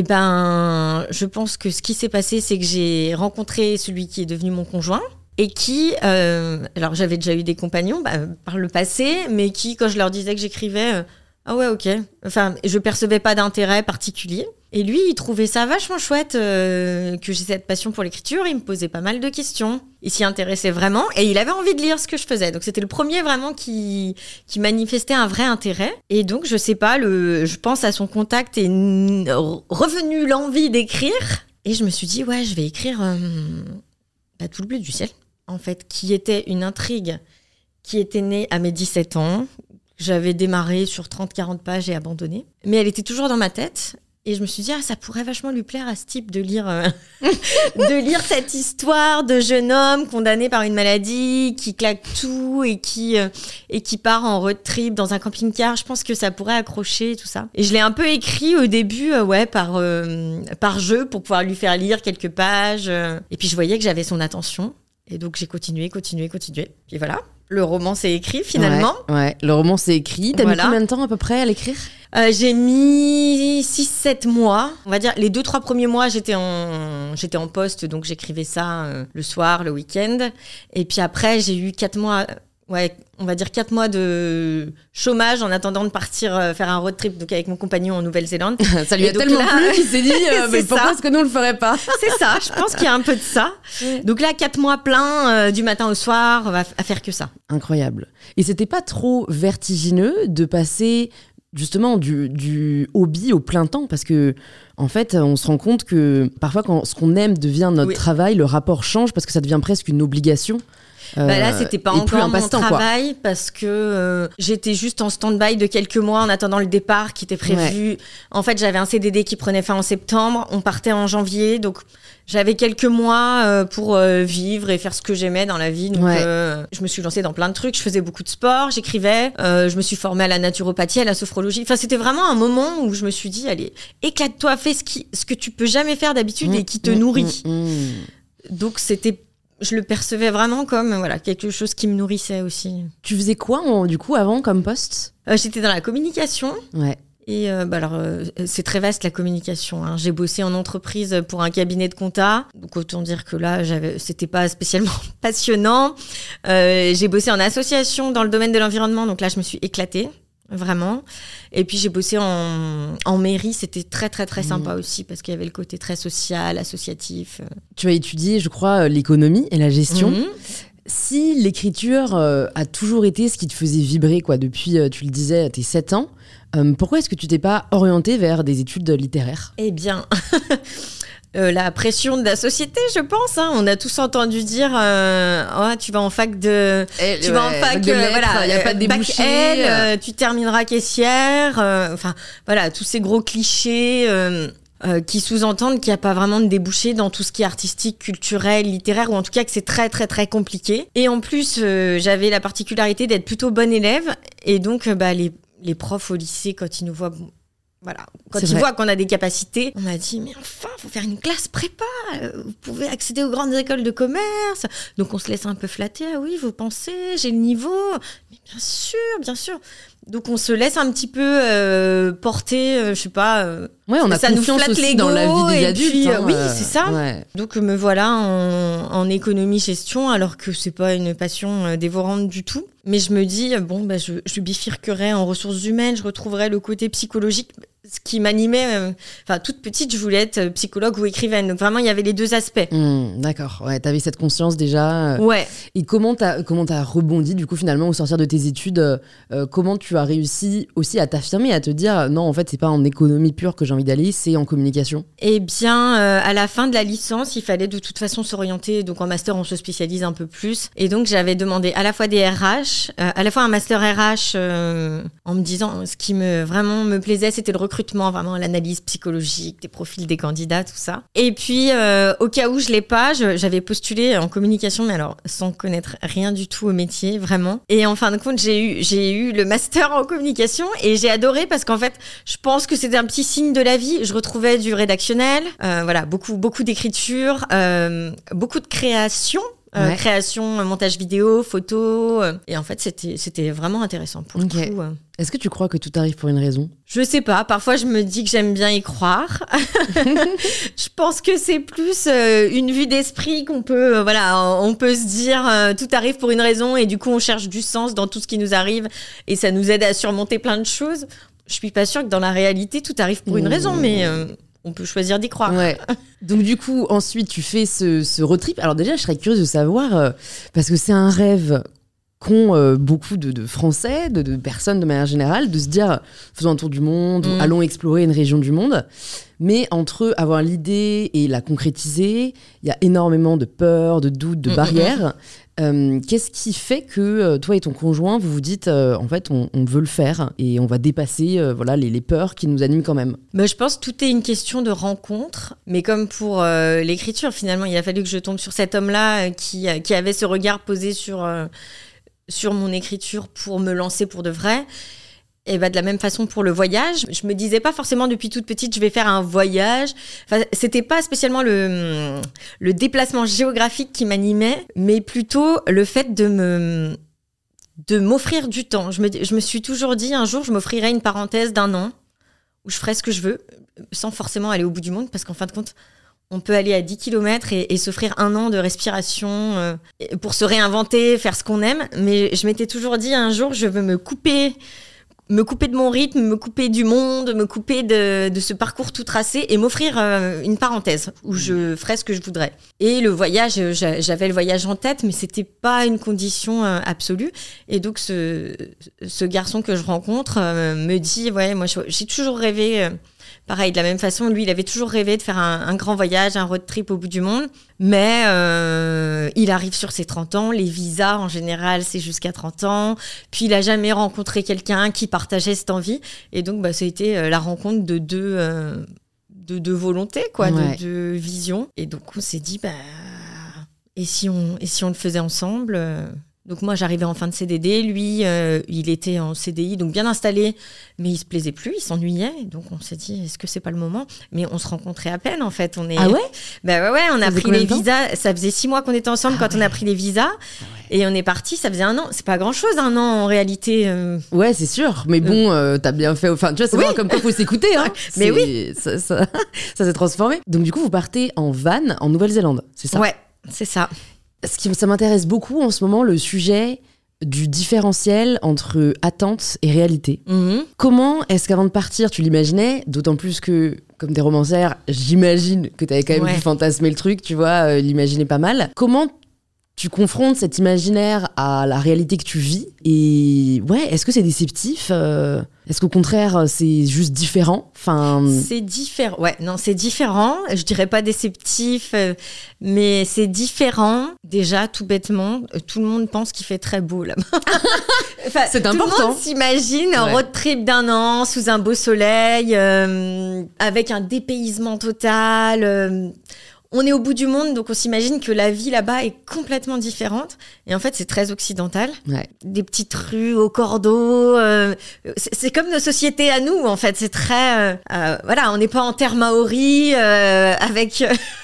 Speaker 2: je pense que ce qui s'est passé, c'est que j'ai rencontré celui qui est devenu mon conjoint, et qui, alors j'avais déjà eu des compagnons par le passé, mais qui, quand je leur disais que j'écrivais, ah ouais, ok. Enfin, je percevais pas d'intérêt particulier. Et lui, il trouvait ça vachement chouette que j'ai cette passion pour l'écriture. Il me posait pas mal de questions. Il s'y intéressait vraiment et il avait envie de lire ce que je faisais. Donc c'était le premier vraiment qui manifestait un vrai intérêt. Et donc, je sais pas, je pense à son contact est revenu l'envie d'écrire. Et je me suis dit, ouais, je vais écrire Tout le bleu du ciel, en fait, qui était une intrigue qui était née à mes 17 ans. J'avais démarré sur 30-40 pages et abandonné. Mais elle était toujours dans ma tête. Et je me suis dit, ça pourrait vachement lui plaire à ce type de lire cette histoire de jeune homme condamné par une maladie, qui claque tout et qui part en road trip dans un camping-car. Je pense que ça pourrait accrocher, tout ça. Et je l'ai un peu écrit au début, par jeu, pour pouvoir lui faire lire quelques pages. Et puis je voyais que j'avais son attention. Et donc j'ai continué. Puis voilà. Le roman s'est écrit finalement.
Speaker 1: Ouais, le roman s'est écrit. T'as mis combien de temps à peu près à l'écrire ?
Speaker 2: J'ai mis 6-7 mois. On va dire les 2-3 premiers mois, j'étais en poste, donc j'écrivais ça le soir, le week-end. Et puis après, j'ai eu 4 mois... on va dire 4 mois de chômage en attendant de partir faire un road trip donc avec mon compagnon en Nouvelle-Zélande.
Speaker 1: Ça lui a tellement plu qu'il s'est dit mais pourquoi est-ce que nous on le ferait pas ?
Speaker 2: C'est ça, je pense qu'il y a un peu de ça. Donc là, 4 mois pleins du matin au soir à faire que ça.
Speaker 1: Incroyable. Et c'était pas trop vertigineux de passer justement du hobby au plein temps, parce que en fait on se rend compte que parfois quand ce qu'on aime devient notre travail, le rapport change parce que ça devient presque une obligation.
Speaker 2: Là, c'était pas encore mon travail parce que j'étais juste en stand-by de quelques mois en attendant le départ qui était prévu. Ouais. En fait, j'avais un CDD qui prenait fin en septembre. On partait en janvier. Donc, j'avais quelques mois pour vivre et faire ce que j'aimais dans la vie. Donc, je me suis lancée dans plein de trucs. Je faisais beaucoup de sport, j'écrivais. Je me suis formée à la naturopathie, à la sophrologie. Enfin, c'était vraiment un moment où je me suis dit, allez, éclate-toi, fais ce que tu peux jamais faire d'habitude et qui te nourrit. Donc, je le percevais vraiment comme quelque chose qui me nourrissait aussi.
Speaker 1: Tu faisais quoi du coup avant comme poste ?
Speaker 2: J'étais dans la communication.
Speaker 1: Ouais.
Speaker 2: Et c'est très vaste la communication. Hein. J'ai bossé en entreprise pour un cabinet de compta, donc autant dire que là, c'était pas spécialement passionnant. J'ai bossé en association dans le domaine de l'environnement, donc là, je me suis éclatée, vraiment. Et puis j'ai bossé en mairie, c'était très très très sympa aussi parce qu'il y avait le côté très social, associatif.
Speaker 1: Tu as étudié, je crois, l'économie et la gestion. Si l'écriture a toujours été ce qui te faisait vibrer, quoi, depuis, tu le disais, tes 7 ans, pourquoi est-ce que tu t'es pas orientée vers des études littéraires ?
Speaker 2: Eh bien, la pression de la société, je pense. Hein. On a tous entendu dire tu vas en fac de... tu vas en fac
Speaker 1: de lettres, voilà, il n'y a pas de débouché.
Speaker 2: Tu termineras caissière. Enfin, voilà, tous ces gros clichés... qui sous-entendent qu'il n'y a pas vraiment de débouché dans tout ce qui est artistique, culturel, littéraire, ou en tout cas que c'est très très très compliqué. Et en plus, j'avais la particularité d'être plutôt bonne élève, et donc les profs au lycée, quand ils nous voient... Voilà. Quand ils voient qu'on a des capacités, on m'a dit, mais enfin, faut faire une classe prépa, vous pouvez accéder aux grandes écoles de commerce. Donc on se laisse un peu flatter, ah oui, vous pensez, j'ai le niveau. Mais bien sûr, bien sûr. Donc on se laisse un petit peu porter, je sais pas.
Speaker 1: Ouais, on a
Speaker 2: ça
Speaker 1: confiance
Speaker 2: nous flatte
Speaker 1: aussi
Speaker 2: l'ego,
Speaker 1: dans la vie des adultes.
Speaker 2: Puis,
Speaker 1: hein,
Speaker 2: oui, c'est ça.
Speaker 1: Ouais.
Speaker 2: Donc me voilà en économie-gestion, alors que c'est pas une passion dévorante du tout. Mais je me dis, je bifurquerai en ressources humaines, je retrouverai le côté psychologique. Ce qui m'animait, toute petite, je voulais être psychologue ou écrivaine. Donc vraiment, il y avait les deux aspects.
Speaker 1: D'accord, ouais, t'avais cette conscience déjà.
Speaker 2: Ouais.
Speaker 1: Et comment t'as rebondi, du coup, finalement, au sortir de tes études, comment tu as réussi aussi à t'affirmer, à te dire, non, en fait, c'est pas en économie pure que j'ai envie d'aller, c'est en communication ?
Speaker 2: Eh bien, à la fin de la licence, il fallait de toute façon s'orienter. Donc en master, on se spécialise un peu plus. Et donc, j'avais demandé à la fois des RH, à la fois un master RH, en me disant, ce qui vraiment me plaisait, c'était le recrutement, vraiment l'analyse psychologique des profils des candidats, tout ça. Et puis, au cas où je l'ai pas, j'avais postulé en communication, mais alors sans connaître rien du tout au métier, vraiment. Et en fin de compte, j'ai eu le master en communication et j'ai adoré parce qu'en fait, je pense que c'était un petit signe de la vie. Je retrouvais du rédactionnel, beaucoup d'écriture, beaucoup de création. Création, montage vidéo, photo. Et en fait, c'était vraiment intéressant pour le coup.
Speaker 1: Est-ce que tu crois que tout arrive pour une raison ?
Speaker 2: Je sais pas. Parfois, je me dis que j'aime bien y croire. Je pense que c'est plus une vue d'esprit qu'on peut... on peut se dire tout arrive pour une raison et du coup, on cherche du sens dans tout ce qui nous arrive et ça nous aide à surmonter plein de choses. Je suis pas sûre que dans la réalité, tout arrive pour une raison, mais... on peut choisir d'y croire.
Speaker 1: Ouais. Donc du coup, ensuite, tu fais ce road trip. Alors déjà, je serais curieuse de savoir, parce que c'est un rêve qu'ont beaucoup de Français, de personnes de manière générale, de se dire, faisons un tour du monde, ou allons explorer une région du monde. Mais entre avoir l'idée et la concrétiser, il y a énormément de peurs, de doutes, de barrières. Qu'est-ce qui fait que toi et ton conjoint, vous vous dites, en fait, on veut le faire et on va dépasser les peurs qui nous animent quand même ?
Speaker 2: Je pense que tout est une question de rencontre. Mais comme pour l'écriture, finalement, il a fallu que je tombe sur cet homme-là qui avait ce regard posé sur mon écriture pour me lancer pour de vrai. Et de la même façon pour le voyage, je me disais pas forcément depuis toute petite je vais faire un voyage. Enfin, c'était pas spécialement le déplacement géographique qui m'animait, mais plutôt le fait de m'offrir du temps. Je me suis toujours dit un jour je m'offrirai une parenthèse d'1 an où je ferai ce que je veux sans forcément aller au bout du monde parce qu'en fin de compte on peut aller à 10 km et s'offrir 1 an de respiration pour se réinventer, faire ce qu'on aime. Mais je m'étais toujours dit un jour je veux me couper de mon rythme, me couper du monde, me couper de ce parcours tout tracé et m'offrir une parenthèse où je ferais ce que je voudrais. Et le voyage, j'avais le voyage en tête, mais c'était pas une condition absolue. Et donc ce garçon que je rencontre me dit, moi j'ai toujours rêvé... Pareil, de la même façon, lui, il avait toujours rêvé de faire un grand voyage, un road trip au bout du monde. Mais il arrive sur ses 30 ans. Les visas, en général, c'est jusqu'à 30 ans. Puis, il n'a jamais rencontré quelqu'un qui partageait cette envie. Et donc, ça a été la rencontre de deux volontés, quoi, de deux visions. Et donc, on s'est dit, et si on le faisait ensemble Donc moi, j'arrivais en fin de CDD. Lui, il était en CDI, donc bien installé, mais il se plaisait plus, il s'ennuyait. Donc on s'est dit, est-ce que c'est pas le moment ? Mais on se rencontrait à peine, en fait.
Speaker 1: Ah ouais ?
Speaker 2: Ouais, on a pris les visas. Ça faisait 6 mois qu'on était ensemble quand on a pris les visas. Et on est parti, ça faisait 1 an. C'est pas grand-chose, 1 an en réalité.
Speaker 1: Ouais, c'est sûr. Mais bon, t'as bien fait. Enfin, tu vois, c'est vraiment comme quoi il faut s'écouter. Hein.
Speaker 2: Mais oui.
Speaker 1: Ça s'est transformé. Donc, du coup, vous partez en van en Nouvelle-Zélande, c'est ça?
Speaker 2: Ouais, c'est ça.
Speaker 1: Ça m'intéresse beaucoup en ce moment, le sujet du différentiel entre attente et réalité. Comment est-ce qu'avant de partir, tu l'imaginais? D'autant plus que, comme des romancières, j'imagine que t'avais quand même dû fantasmer le truc, tu vois, l'imaginer pas mal. Comment tu confrontes cet imaginaire à la réalité que tu vis? Et ouais, est-ce que c'est déceptif? Est-ce qu'au contraire, c'est juste différent?
Speaker 2: C'est différent. Ouais, non, c'est différent. Je dirais pas déceptif, mais c'est différent. Déjà, tout bêtement, tout le monde pense qu'il fait très beau là-bas.
Speaker 1: C'est important.
Speaker 2: Tout le monde s'imagine un road trip d'1 an sous un beau soleil, avec un dépaysement total. On est au bout du monde, donc on s'imagine que la vie là-bas est complètement différente. Et en fait, c'est très occidental. Ouais. Des petites rues au cordeau. C'est comme nos sociétés à nous, en fait. C'est très... voilà, on n'est pas en terre maori avec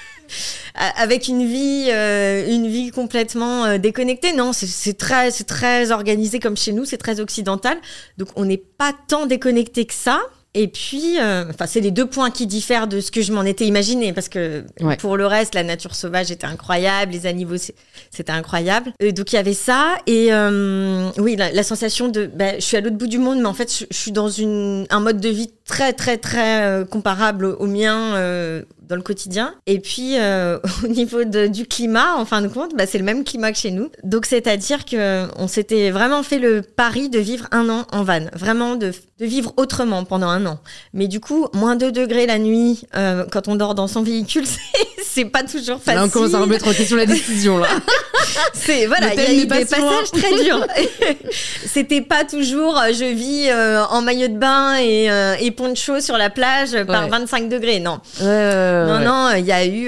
Speaker 2: une vie complètement déconnectée. Non, c'est très organisé comme chez nous. C'est très occidental. Donc, on n'est pas tant déconnecté que ça. Et puis, c'est les 2 points qui diffèrent de ce que je m'en étais imaginé, parce que pour le reste, la nature sauvage était incroyable, les animaux, c'était incroyable. Donc, il y avait ça. Et oui, la sensation de... je suis à l'autre bout du monde, mais en fait, je suis dans un mode de vie très, très, très comparable au mien dans le quotidien. Et puis, au niveau du climat, en fin de compte, c'est le même climat que chez nous. Donc, c'est-à-dire qu'on s'était vraiment fait le pari de vivre 1 an en van. Vraiment de vivre autrement pendant 1 an. Mais du coup, moins 2 degrés la nuit, quand on dort dans son véhicule, c'est pas toujours facile.
Speaker 1: Là, on commence à remettre en question la décision, là.
Speaker 2: Voilà, il y a eu des passages très durs. C'était pas toujours, je vis en maillot de bain et poncho sur la plage par 25 degrés, non. Non, il y a eu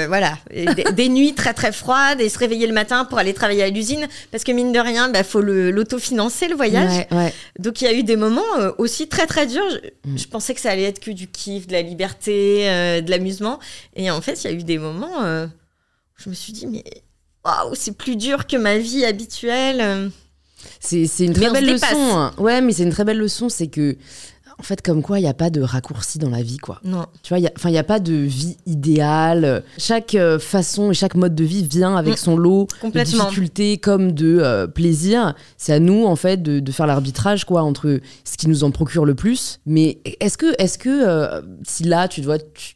Speaker 2: des nuits très très froides et se réveiller le matin pour aller travailler à l'usine, parce que mine de rien, faut l'autofinancer le voyage. Donc il y a eu des moments aussi très très durs. Je pensais que ça allait être que du kiff, de la liberté, de l'amusement, et en fait il y a eu des moments où je me suis dit mais waouh, c'est plus dur que ma vie habituelle.
Speaker 1: C'est une très belle leçon. Ouais, mais c'est une très belle leçon, c'est que en fait, comme quoi, il n'y a pas de raccourci dans la vie, quoi.
Speaker 2: Non.
Speaker 1: Tu vois, il y a pas de vie idéale. Chaque façon et chaque mode de vie vient avec son lot de difficultés comme de plaisir. C'est à nous, en fait, de faire l'arbitrage, quoi, entre ce qui nous en procure le plus. Mais est-ce que si là, tu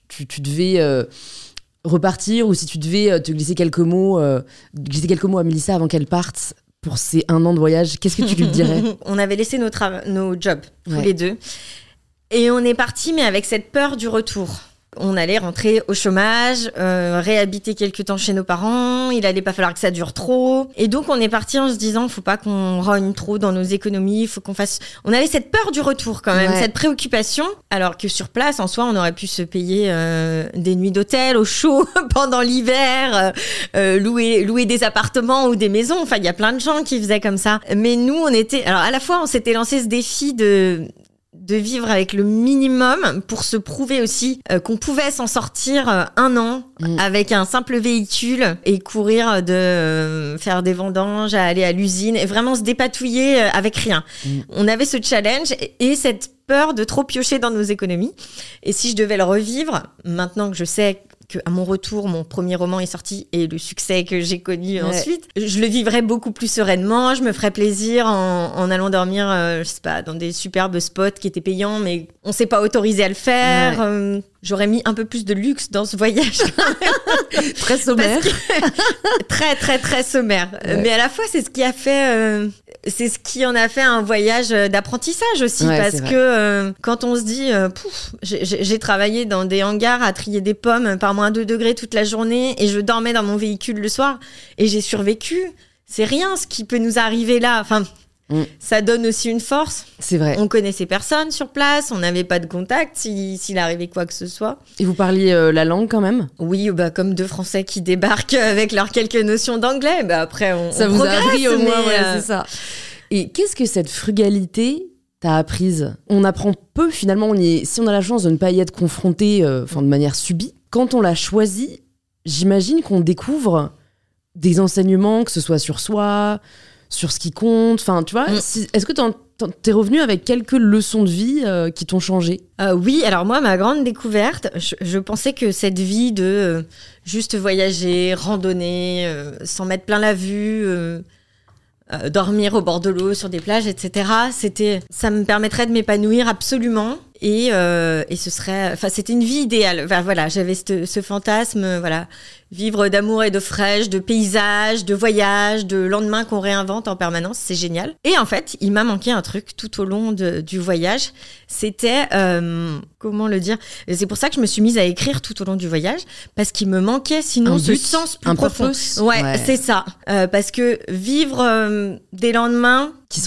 Speaker 1: devais repartir, ou si tu devais te glisser quelques mots à Mélissa avant qu'elle parte pour ces 1 an de voyage, qu'est-ce que tu lui dirais?
Speaker 2: On avait laissé nos jobs, tous les deux. Et on est partis, mais avec cette peur du retour. On allait rentrer au chômage, réhabiter quelques temps chez nos parents. Il allait pas falloir que ça dure trop. Et donc, on est parti en se disant, faut pas qu'on rogne trop dans nos économies, faut qu'on fasse... On avait cette peur du retour quand même, cette préoccupation. Alors que sur place, en soi, on aurait pu se payer des nuits d'hôtel au chaud pendant l'hiver, louer des appartements ou des maisons. Enfin, il y a plein de gens qui faisaient comme ça. Mais nous, alors à la fois, on s'était lancé ce défi de vivre avec le minimum pour se prouver aussi qu'on pouvait s'en sortir 1 an avec un simple véhicule et courir faire des vendanges, à aller à l'usine et vraiment se dépatouiller avec rien. On avait ce challenge et cette peur de trop piocher dans nos économies. Et si je devais le revivre, maintenant que je sais qu'à mon retour, mon premier roman est sorti et le succès que j'ai connu ensuite, je le vivrais beaucoup plus sereinement, je me ferais plaisir en allant dormir, je sais pas, dans des superbes spots qui étaient payants, mais on s'est pas autorisé à le faire. J'aurais mis un peu plus de luxe dans ce voyage.
Speaker 1: Très sommaire.
Speaker 2: Très, très, très sommaire. Mais à la fois, c'est ce qui a fait... c'est ce qui en a fait un voyage d'apprentissage aussi, parce que quand on se dit j'ai travaillé dans des hangars à trier des pommes par moins 2 degrés toute la journée et je dormais dans mon véhicule le soir et j'ai survécu, c'est rien ce qui peut nous arriver là. Enfin, ça donne aussi une force.
Speaker 1: C'est vrai.
Speaker 2: On connaissait personne sur place, on n'avait pas de contact s'il arrivait quoi que ce soit.
Speaker 1: Et vous parliez la langue quand même?
Speaker 2: Oui, comme 2 Français qui débarquent avec leurs quelques notions d'anglais. Après,
Speaker 1: ça
Speaker 2: on
Speaker 1: vous
Speaker 2: progresse,
Speaker 1: a appris au moins, c'est ça. Et qu'est-ce que cette frugalité t'a apprise? On apprend peu finalement, si on a la chance de ne pas y être confronté de manière subie. Quand on l'a choisi, j'imagine qu'on découvre des enseignements, que ce soit sur soi, sur ce qui compte. Enfin, tu vois, est-ce que t'es revenu avec quelques leçons de vie qui t'ont changé ?
Speaker 2: Oui, alors moi, ma grande découverte, je pensais que cette vie de juste voyager, randonner, s'en mettre plein la vue, dormir au bord de l'eau, sur des plages, etc., ça me permettrait de m'épanouir absolument. Et ce serait, c'était une vie idéale. Enfin, voilà, j'avais ce fantasme, voilà, vivre d'amour et de fraîche, de paysages, de voyages, de lendemains qu'on réinvente en permanence, c'est génial. Et en fait, il m'a manqué un truc tout au long du voyage. C'était, comment le dire ? Et c'est pour ça que je me suis mise à écrire tout au long du voyage, parce qu'il me manquait sinon ce sens plus profond.
Speaker 1: Purpose.
Speaker 2: Ouais, c'est ça. Parce que vivre des lendemains qui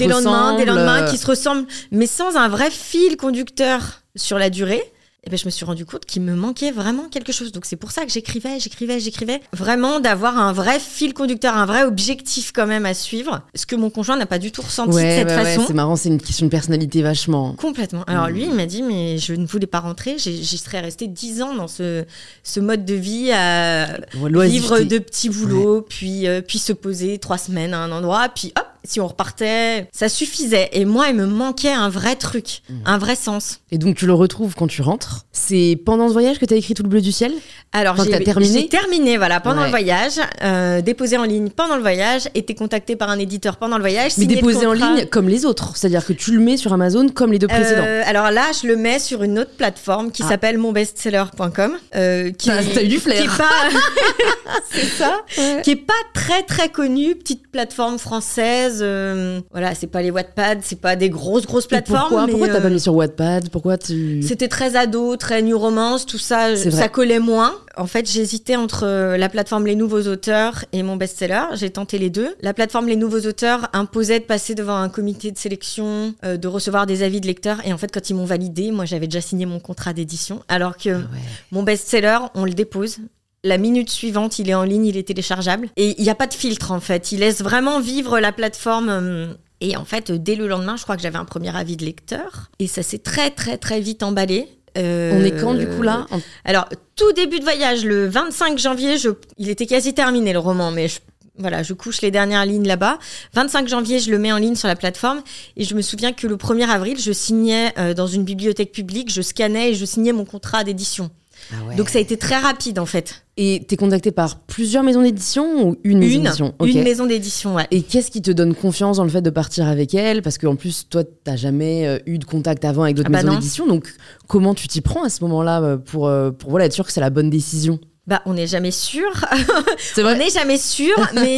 Speaker 2: se ressemblent, mais sans un vrai fil conducteur sur la durée, et ben je me suis rendu compte qu'il me manquait vraiment quelque chose. Donc c'est pour ça que j'écrivais. Vraiment d'avoir un vrai fil conducteur, un vrai objectif quand même à suivre. Ce que mon conjoint n'a pas du tout ressenti de cette façon.
Speaker 1: Ouais, c'est marrant, c'est une question de personnalité vachement.
Speaker 2: Complètement. Alors lui, il m'a dit, mais je ne voulais pas rentrer. J'y serais restée 10 ans dans ce mode de vie à vivre de petits boulots, puis se poser 3 semaines à un endroit, puis hop, si on repartait, ça suffisait. Et moi, il me manquait un vrai truc, un vrai sens.
Speaker 1: Et donc, tu le retrouves quand tu rentres. C'est pendant ce voyage que tu as écrit Tout le bleu du ciel ?
Speaker 2: Alors, j'ai terminé voilà, pendant le voyage, déposé en ligne pendant le voyage, été contacté par un éditeur pendant le voyage.
Speaker 1: Mais déposé en ligne comme les autres, c'est-à-dire que tu le mets sur Amazon comme les 2 précédents.
Speaker 2: Alors là, je le mets sur une autre plateforme qui s'appelle monbestseller.com.
Speaker 1: T'as eu du flair.
Speaker 2: Qui est pas... c'est ça. Ouais. Qui est pas très très connue, petite plateforme française. Voilà, c'est pas les Wattpad, c'est pas des grosses plateformes.
Speaker 1: Pourquoi t'as pas mis sur Wattpad ?
Speaker 2: C'était très ado, très new romance, tout ça, ça collait moins. En fait, j'hésitais entre la plateforme Les Nouveaux Auteurs et mon best-seller. J'ai tenté les deux. La plateforme Les Nouveaux Auteurs imposait de passer devant un comité de sélection, de recevoir des avis de lecteurs. Et en fait, quand ils m'ont validé, moi, j'avais déjà signé mon contrat d'édition. Alors que mon best-seller, on le dépose. La minute suivante, il est en ligne, il est téléchargeable. Et il n'y a pas de filtre, en fait. Il laisse vraiment vivre la plateforme. Et en fait, dès le lendemain, je crois que j'avais un premier avis de lecteur. Et ça s'est très, très, très vite emballé.
Speaker 1: On est quand, du coup, là ?
Speaker 2: Alors, tout début de voyage, le 25 janvier, il était quasi terminé, le roman, mais je couche les dernières lignes là-bas. 25 janvier, je le mets en ligne sur la plateforme. Et je me souviens que le 1er avril, je signais dans une bibliothèque publique, je scannais et je signais mon contrat d'édition. Ah ouais. Donc ça a été très rapide en fait.
Speaker 1: Et t'es contacté par plusieurs maisons d'édition ou une maison d'édition ?
Speaker 2: Une maison d'édition, ouais.
Speaker 1: Et qu'est-ce qui te donne confiance dans le fait de partir avec elle ? Parce qu'en plus, toi, t'as jamais eu de contact avant avec d'autres maisons d'édition. Donc comment tu t'y prends à ce moment-là pour être sûr que c'est la bonne décision ?
Speaker 2: On n'est jamais sûr.
Speaker 1: C'est vrai.
Speaker 2: On n'est jamais sûr,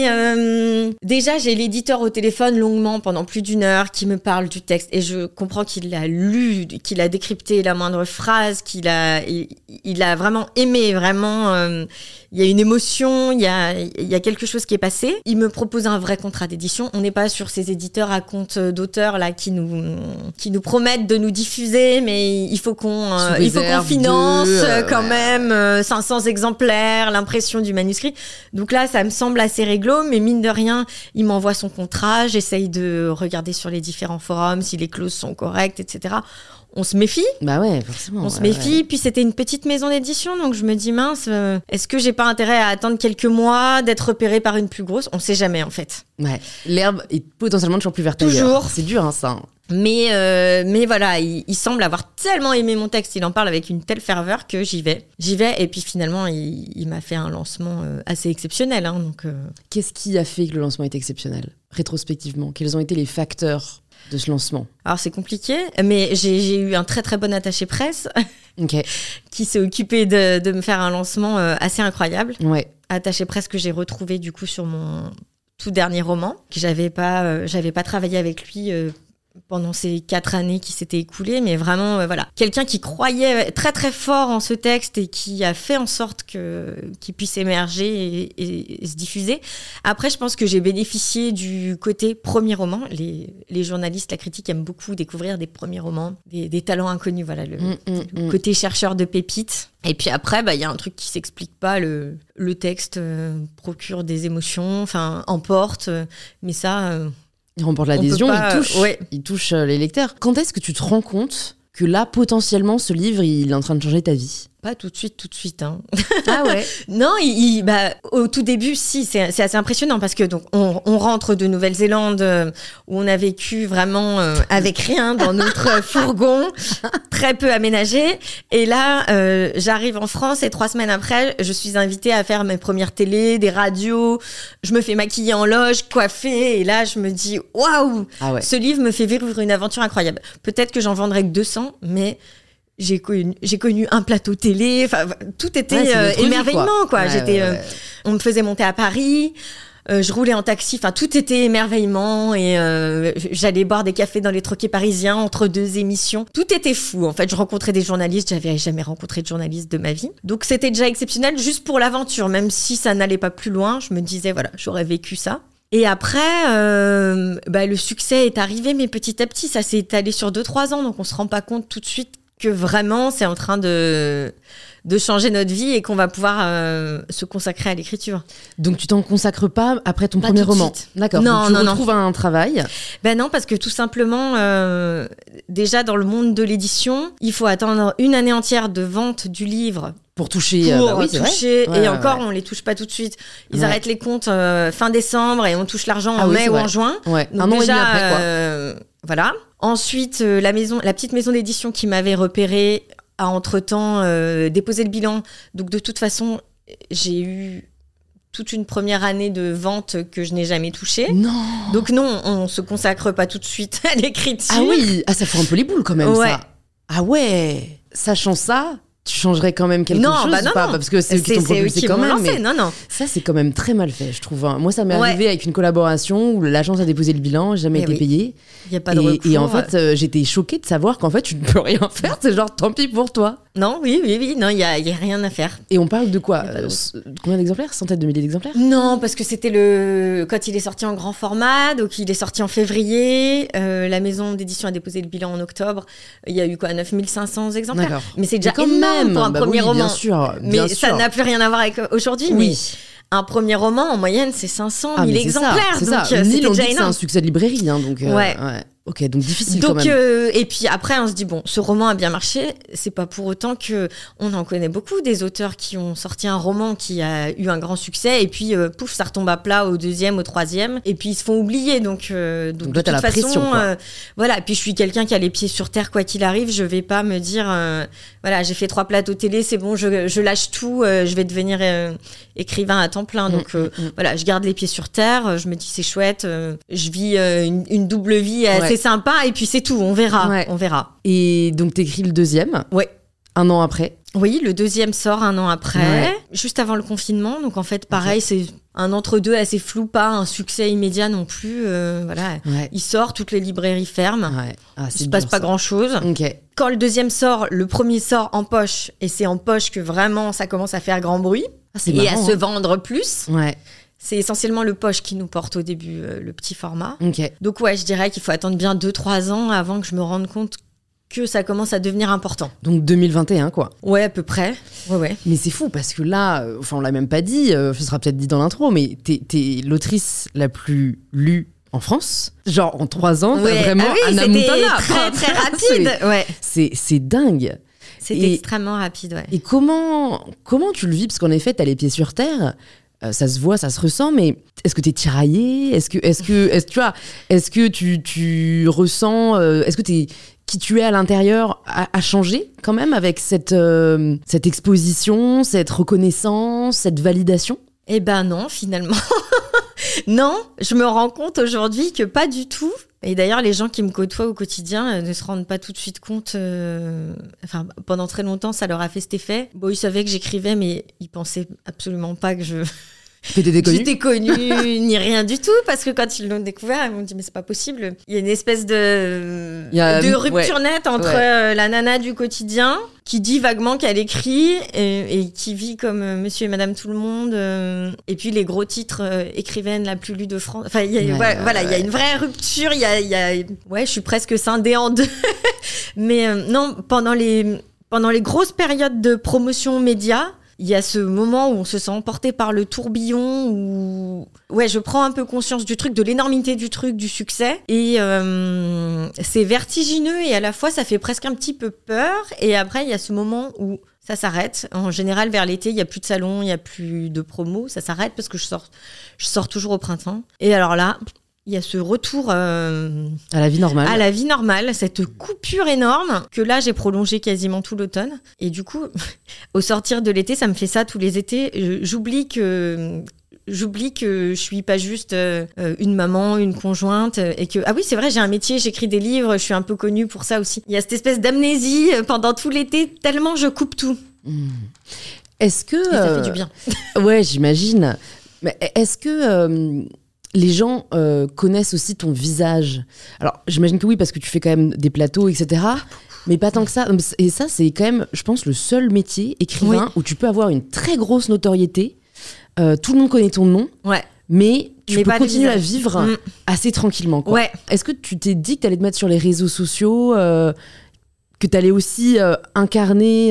Speaker 2: mais déjà, j'ai l'éditeur au téléphone longuement pendant plus d'1 heure qui me parle du texte et je comprends qu'il l'a lu, qu'il a décrypté la moindre phrase, il a vraiment aimé, vraiment. Il y a une émotion, il y a quelque chose qui est passé. Il me propose un vrai contrat d'édition. On n'est pas sur ces éditeurs à compte d'auteurs là qui nous promettent de nous diffuser, mais il faut qu'on finance quand même 500 exemplaires, l'impression du manuscrit. Donc là, ça me semble assez réglo, mais mine de rien, il m'envoie son contrat. J'essaye de regarder sur les différents forums si les clauses sont correctes, etc. On se méfie.
Speaker 1: Bah ouais, forcément.
Speaker 2: On se méfie. Puis c'était une petite maison d'édition, donc je me dis mince, est-ce que j'ai pas intérêt à attendre quelques mois, d'être repérée par une plus grosse ? On sait jamais en fait.
Speaker 1: Ouais. L'herbe est potentiellement toujours plus verte ailleurs.
Speaker 2: Toujours.
Speaker 1: C'est dur, hein, ça.
Speaker 2: Mais voilà, il semble avoir tellement aimé mon texte, il en parle avec une telle ferveur que j'y vais. Et puis finalement, il m'a fait un lancement assez exceptionnel. Hein, donc.
Speaker 1: Qu'est-ce qui a fait que le lancement est exceptionnel ? Rétrospectivement, quels ont été les facteurs de ce lancement ?
Speaker 2: Alors c'est compliqué, mais j'ai eu un très très bon attaché presse qui s'est occupé de me faire un lancement assez incroyable.
Speaker 1: Ouais.
Speaker 2: Attaché presse que j'ai retrouvé du coup sur mon tout dernier roman, que j'avais pas travaillé avec lui pendant ces 4 années qui s'étaient écoulées, mais vraiment, voilà. Quelqu'un qui croyait très très fort en ce texte et qui a fait en sorte qu'il puisse émerger et se diffuser. Après, je pense que j'ai bénéficié du côté premier roman. Les journalistes, la critique aiment beaucoup découvrir des premiers romans, des talents inconnus, voilà, le côté chercheur de pépites. Et puis après, il y a un truc qui s'explique pas. Le texte procure des émotions, enfin, emporte, mais ça...
Speaker 1: Il remporte l'adhésion, il touche les lecteurs. Quand est-ce que tu te rends compte que là, potentiellement, ce livre, il est en train de changer ta vie ?
Speaker 2: Pas tout de suite. Hein.
Speaker 1: Ah ouais.
Speaker 2: Non, au tout début, si, c'est assez impressionnant parce que donc on rentre de Nouvelle-Zélande où on a vécu vraiment avec rien dans notre fourgon, très peu aménagé. Et là, j'arrive en France et 3 semaines après, je suis invitée à faire mes premières télés, des radios. Je me fais maquiller en loge, coiffer. Et là, je me dis, waouh, ce livre me fait vivre une aventure incroyable. Peut-être que j'en vendrai que 200, mais j'ai connu un plateau télé, enfin tout était émerveillement quoi. On me faisait monter à Paris, je roulais en taxi, enfin tout était émerveillement et j'allais boire des cafés dans les troquets parisiens entre 2 émissions. Tout était fou en fait, je rencontrais des journalistes, j'avais jamais rencontré de journaliste de ma vie. Donc c'était déjà exceptionnel juste pour l'aventure, même si ça n'allait pas plus loin, je me disais voilà, j'aurais vécu ça. Et après, le succès est arrivé, mais petit à petit, ça s'est étalé sur 2-3 ans, donc on se rend pas compte tout de suite que vraiment c'est en train de changer notre vie et qu'on va pouvoir se consacrer à l'écriture.
Speaker 1: Donc tu t'en consacres pas après ton premier roman? D'accord.
Speaker 2: Non,
Speaker 1: donc tu retrouves un travail?
Speaker 2: Ben non, parce que tout simplement, déjà dans le monde de l'édition, il faut attendre 1 année entière de vente du livre
Speaker 1: pour toucher.
Speaker 2: Et encore, on les touche pas tout de suite. Ils arrêtent les comptes fin décembre et on touche l'argent en mai ou en juin.
Speaker 1: Ouais.
Speaker 2: Donc
Speaker 1: 1 an
Speaker 2: déjà,
Speaker 1: et demi après, quoi.
Speaker 2: Voilà. Ensuite, la petite maison d'édition qui m'avait repérée a entre-temps déposé le bilan. Donc de toute façon, j'ai eu toute une première année de vente que je n'ai jamais touchée.
Speaker 1: Non.
Speaker 2: Donc non, on se consacre pas tout de suite à l'écriture.
Speaker 1: Ah oui, ça fout un peu les boules quand même, ça. Ah ouais. Sachant ça, tu changerais quand même quelque chose
Speaker 2: non,
Speaker 1: pas, parce que c'est eux qui t'ont propulsé quand même.
Speaker 2: Mais non.
Speaker 1: Ça, c'est quand même très mal fait, je trouve. Moi, ça m'est arrivé avec une collaboration où l'agence a déposé le bilan, j'ai jamais été payée.
Speaker 2: Il n'y a pas de recours.
Speaker 1: Et en fait, j'étais choquée de savoir qu'en fait, tu ne peux rien faire. C'est genre, tant pis pour toi.
Speaker 2: Non, oui. Non, il y a rien à faire.
Speaker 1: Et on parle de quoi? Combien d'exemplaires? Centaines de milliers d'exemplaires?
Speaker 2: Non, parce que c'était quand il est sorti en grand format, donc il est sorti en février. La maison d'édition a déposé le bilan en octobre. Il y a eu 9500 exemplaires. D'accord. Mais c'est déjà énorme pour un premier roman.
Speaker 1: Bien sûr.
Speaker 2: Mais ça n'a plus rien à voir avec aujourd'hui.
Speaker 1: Oui.
Speaker 2: Mais un premier roman, en moyenne, c'est 500 000 exemplaires.
Speaker 1: C'est ça. Nil, on dit que c'est un succès de librairie. Hein, donc, ouais. Ok, donc difficile quand même.
Speaker 2: Et puis après, on se dit, bon, ce roman a bien marché. C'est pas pour autant qu'on en connaît beaucoup des auteurs qui ont sorti un roman qui a eu un grand succès et puis, pouf, ça retombe à plat au 2e, au 3e. Et puis, ils se font oublier. Donc
Speaker 1: là,
Speaker 2: de
Speaker 1: t'as
Speaker 2: toute
Speaker 1: la
Speaker 2: façon,
Speaker 1: pression, quoi.
Speaker 2: voilà. Et puis, je suis quelqu'un qui a les pieds sur terre, quoi qu'il arrive. Je vais pas me dire, voilà, j'ai fait 3 plateaux télé, c'est bon, je lâche tout, je vais devenir écrivain à temps plein. Donc, voilà, je garde les pieds sur terre. Je me dis, c'est chouette. Je vis une double vie assez sympa et puis c'est tout, on verra.
Speaker 1: Et donc t'écris le 2e?
Speaker 2: Ouais.
Speaker 1: 1 an après?
Speaker 2: Oui, le 2e sort 1 an après, juste avant le confinement. Donc en fait, pareil, c'est un entre-deux assez flou, pas un succès immédiat non plus. Voilà, il sort, toutes les librairies ferment. Il se passe pas grand-chose. Quand le 2e sort, le 1er sort en poche, et c'est en poche que vraiment ça commence à faire grand bruit et à se vendre plus. C'est essentiellement le poche qui nous porte au début, le petit format. Donc je dirais qu'il faut attendre bien 2-3 ans avant que je me rende compte que ça commence à devenir important.
Speaker 1: Donc 2021, quoi.
Speaker 2: Ouais, à peu près. Ouais.
Speaker 1: Mais c'est fou, parce que là, on l'a même pas dit, ce sera peut-être dit dans l'intro, mais t'es l'autrice la plus lue en France. Genre, en 3 ans, t'as vraiment Anna Montana.
Speaker 2: Très, très rapide.
Speaker 1: C'est dingue.
Speaker 2: C'est extrêmement rapide,
Speaker 1: Et comment tu le vis? Parce qu'en effet, t'as les pieds sur terre. Ça se voit, ça se ressent, mais est-ce que t'es tiraillée? Est-ce que tu ressens, est-ce que qui tu es à l'intérieur a changé quand même avec cette exposition, cette reconnaissance, cette validation?
Speaker 2: Eh ben non, finalement. Non, je me rends compte aujourd'hui que pas du tout. Et d'ailleurs, les gens qui me côtoient au quotidien ne se rendent pas tout de suite compte. Enfin, pendant très longtemps, ça leur a fait cet effet. Bon, ils savaient que j'écrivais, mais ils pensaient absolument pas que j'étais connue ni rien du tout, parce que quand ils l'ont découvert, ils m'ont dit mais c'est pas possible. Il y a une espèce de rupture nette entre la nana du quotidien qui dit vaguement qu'elle écrit et qui vit comme Monsieur et Madame tout le monde, et puis les gros titres écrivaine la plus lue de France. Enfin, il y a une vraie rupture. Je suis presque scindée en 2. Mais non, pendant les grosses périodes de promotion média, Il y a ce moment où on se sent emporté par le tourbillon, où je prends un peu conscience du truc, de l'énormité du truc, du succès. Et c'est vertigineux et à la fois, ça fait presque un petit peu peur. Et après, il y a ce moment où ça s'arrête. En général, vers l'été, il n'y a plus de salon, il n'y a plus de promos. Ça s'arrête parce que je sors toujours au printemps. Et alors là, il y a ce retour
Speaker 1: à la vie normale.
Speaker 2: À la vie normale, cette coupure énorme que là, j'ai prolongée quasiment tout l'automne. Et du coup, au sortir de l'été, ça me fait ça tous les étés. J'oublie que je suis pas juste une maman, une conjointe et que, ah oui, c'est vrai, j'ai un métier, j'écris des livres, je suis un peu connue pour ça aussi. Il y a cette espèce d'amnésie pendant tout l'été, tellement je coupe tout.
Speaker 1: Est-ce que...
Speaker 2: Et ça fait du bien.
Speaker 1: Ouais, j'imagine. Mais est-ce que les gens connaissent aussi ton visage? Alors, j'imagine que oui, parce que tu fais quand même des plateaux, etc. Mais pas tant que ça. Et ça, c'est quand même, je pense, le seul métier écrivain où tu peux avoir une très grosse notoriété. Tout le monde connaît ton nom, mais tu peux continuer à vivre assez tranquillement. Quoi.
Speaker 2: Ouais.
Speaker 1: Est-ce que tu t'es dit que tu allais te mettre sur les réseaux sociaux, que tu allais aussi incarner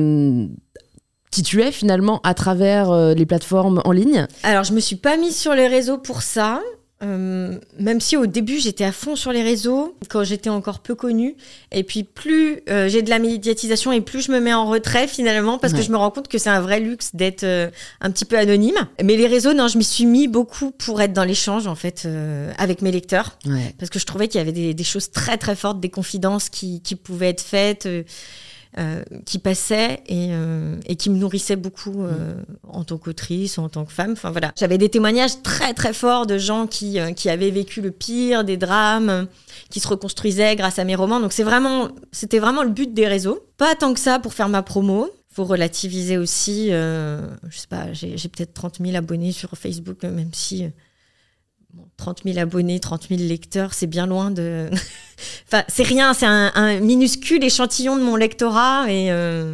Speaker 1: qui tu es finalement à travers les plateformes en ligne?
Speaker 2: Alors, je me suis pas mise sur les réseaux pour ça. Même si au début j'étais à fond sur les réseaux quand j'étais encore peu connue, et puis plus j'ai de la médiatisation et plus je me mets en retrait finalement parce que je me rends compte que c'est un vrai luxe d'être un petit peu anonyme. Mais les réseaux, non, je m'y suis mis beaucoup pour être dans l'échange en fait avec mes lecteurs, parce que je trouvais qu'il y avait des choses très très fortes, des confidences qui pouvaient être faites, qui passaient et qui me nourrissaient beaucoup en tant qu'autrice ou en tant que femme. Enfin, voilà. J'avais des témoignages très très forts de gens qui avaient vécu le pire, des drames, qui se reconstruisaient grâce à mes romans. Donc c'était vraiment le but des réseaux. Pas tant que ça pour faire ma promo. Faut relativiser aussi. Je sais pas, j'ai peut-être 30 000 abonnés sur Facebook, même si... 30 000 abonnés, 30 000 lecteurs, c'est bien loin de... Enfin, c'est rien, c'est un minuscule échantillon de mon lectorat et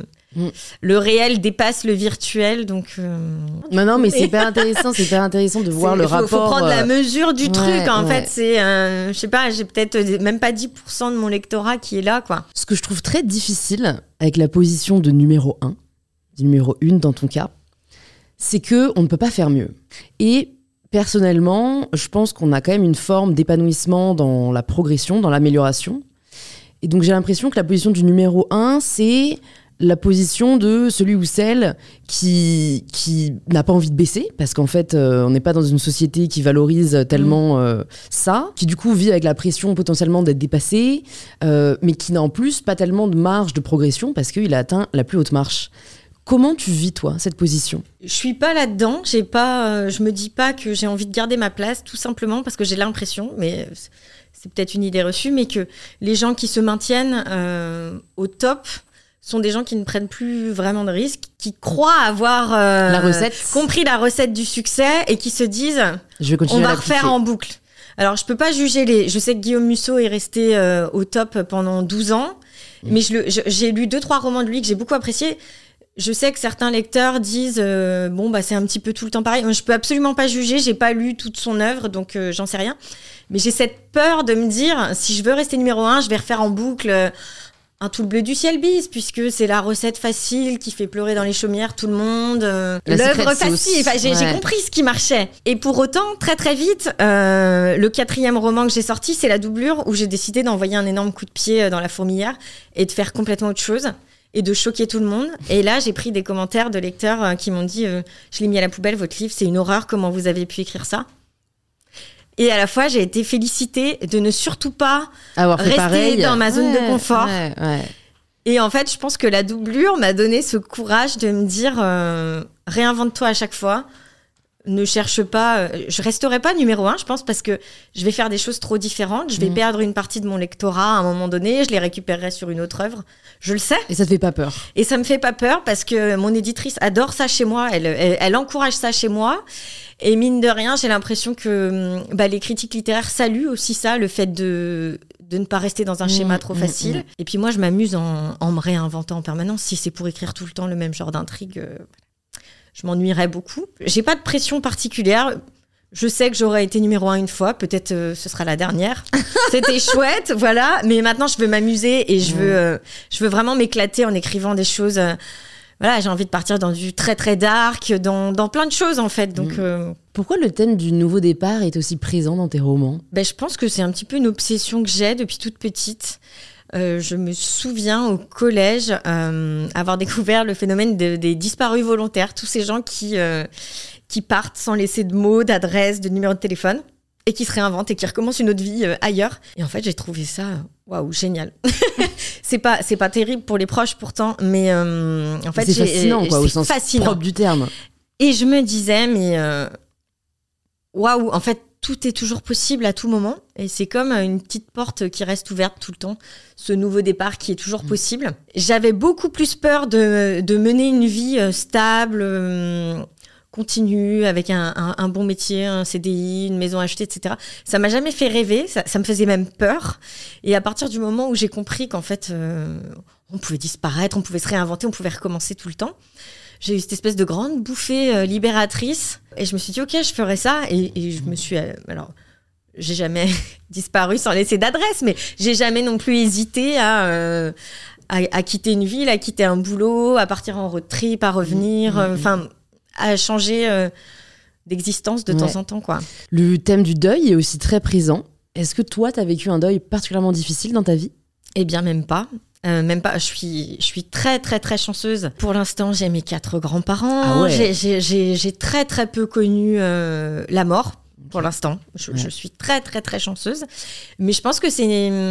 Speaker 2: le réel dépasse le virtuel, donc...
Speaker 1: Non, mais c'est hyper intéressant de voir le rapport...
Speaker 2: Il faut prendre la mesure du truc, en fait. C'est, je sais pas, j'ai peut-être même pas 10% de mon lectorat qui est là, quoi.
Speaker 1: Ce que je trouve très difficile avec la position de numéro 1, du numéro 1 dans ton cas, c'est qu'on ne peut pas faire mieux. Et personnellement, je pense qu'on a quand même une forme d'épanouissement dans la progression, dans l'amélioration. Et donc j'ai l'impression que la position du numéro 1, c'est la position de celui ou celle qui n'a pas envie de baisser, parce qu'en fait, on n'est pas dans une société qui valorise tellement ça, qui du coup vit avec la pression potentiellement d'être dépassé, mais qui n'a en plus pas tellement de marge de progression, parce qu'il a atteint la plus haute marche. Comment tu vis, toi, cette position ?
Speaker 2: Je suis pas là-dedans. Je me dis pas que j'ai envie de garder ma place, tout simplement parce que j'ai l'impression, mais c'est peut-être une idée reçue, mais que les gens qui se maintiennent au top sont des gens qui ne prennent plus vraiment de risques, qui croient avoir compris la recette du succès et qui se disent on va refaire en boucle. Alors, je peux pas juger je sais que Guillaume Musso est resté au top pendant 12 ans, mais j'ai lu 2-3 romans de lui que j'ai beaucoup appréciés. Je sais que certains lecteurs disent c'est un petit peu tout le temps pareil. Je peux absolument pas juger, j'ai pas lu toute son œuvre, donc j'en sais rien. Mais j'ai cette peur de me dire, si je veux rester numéro 1, je vais refaire en boucle un Tout le bleu du ciel bis, puisque c'est la recette facile qui fait pleurer dans les chaumières tout le monde. L'œuvre facile. Enfin, j'ai compris ce qui marchait. Et pour autant, très très vite, le 4e roman que j'ai sorti, c'est La doublure, où j'ai décidé d'envoyer un énorme coup de pied dans la fourmilière et de faire complètement autre chose. Et de choquer tout le monde. Et là, j'ai pris des commentaires de lecteurs qui m'ont dit je l'ai mis à la poubelle, votre livre, c'est une horreur, comment vous avez pu écrire ça ? Et à la fois, j'ai été félicitée de ne surtout pas rester dans ma zone de confort. Et en fait, je pense que La doublure m'a donné ce courage de me dire réinvente-toi à chaque fois. Ne cherche pas... je resterai pas numéro 1, je pense, parce que je vais faire des choses trop différentes. Je vais perdre une partie de mon lectorat à un moment donné. Je les récupérerai sur une autre œuvre. Je le sais.
Speaker 1: Et ça te fait pas peur ?
Speaker 2: Et ça me fait pas peur parce que mon éditrice adore ça chez moi. Elle encourage ça chez moi. Et mine de rien, j'ai l'impression que les critiques littéraires saluent aussi ça, le fait de ne pas rester dans un schéma trop facile. Et puis moi, je m'amuse en me réinventant en permanence. Si c'est pour écrire tout le temps le même genre d'intrigue... je m'ennuierais beaucoup. J'ai pas de pression particulière. Je sais que j'aurais été numéro 1 une fois. Peut-être ce sera la dernière. C'était chouette, voilà. Mais maintenant, je veux m'amuser et je veux vraiment m'éclater en écrivant des choses voilà, j'ai envie de partir dans du très très dark, dans plein de choses en fait. Donc,
Speaker 1: Pourquoi le thème du nouveau départ est aussi présent dans tes romans ?
Speaker 2: je pense que c'est un petit peu une obsession que j'ai depuis toute petite. Je me souviens au collège avoir découvert le phénomène des disparus volontaires, tous ces gens qui partent sans laisser de mots, d'adresse, de numéro de téléphone, et qui se réinventent et qui recommencent une autre vie ailleurs. Et en fait, j'ai trouvé ça waouh, génial. C'est pas terrible pour les proches pourtant, mais en fait,
Speaker 1: c'est fascinant, quoi, au sens propre du terme.
Speaker 2: Et je me disais, mais waouh, en fait, tout est toujours possible à tout moment. Et c'est comme une petite porte qui reste ouverte tout le temps. Ce nouveau départ qui est toujours possible. J'avais beaucoup plus peur de mener une vie stable, continue, avec un bon métier, un CDI, une maison achetée, etc. Ça m'a jamais fait rêver. Ça me faisait même peur. Et à partir du moment où j'ai compris qu'en fait, on pouvait disparaître, on pouvait se réinventer, on pouvait recommencer tout le temps, j'ai eu cette espèce de grande bouffée libératrice et je me suis dit ok, je ferai ça et je me suis alors j'ai jamais disparu sans laisser d'adresse, mais j'ai jamais non plus hésité à quitter une ville, à quitter un boulot, à partir en road trip, à revenir, à changer d'existence de temps en temps, quoi.
Speaker 1: Le thème du deuil est aussi très présent. Est-ce que toi t'as vécu un deuil particulièrement difficile dans ta vie ?
Speaker 2: Eh bien même pas. Même pas. Je suis très très très chanceuse. Pour l'instant, j'ai mes 4 grands-parents.
Speaker 1: Ah ouais.
Speaker 2: J'ai très très peu connu la mort. Pour l'instant, je suis très très très chanceuse. Mais je pense que c'est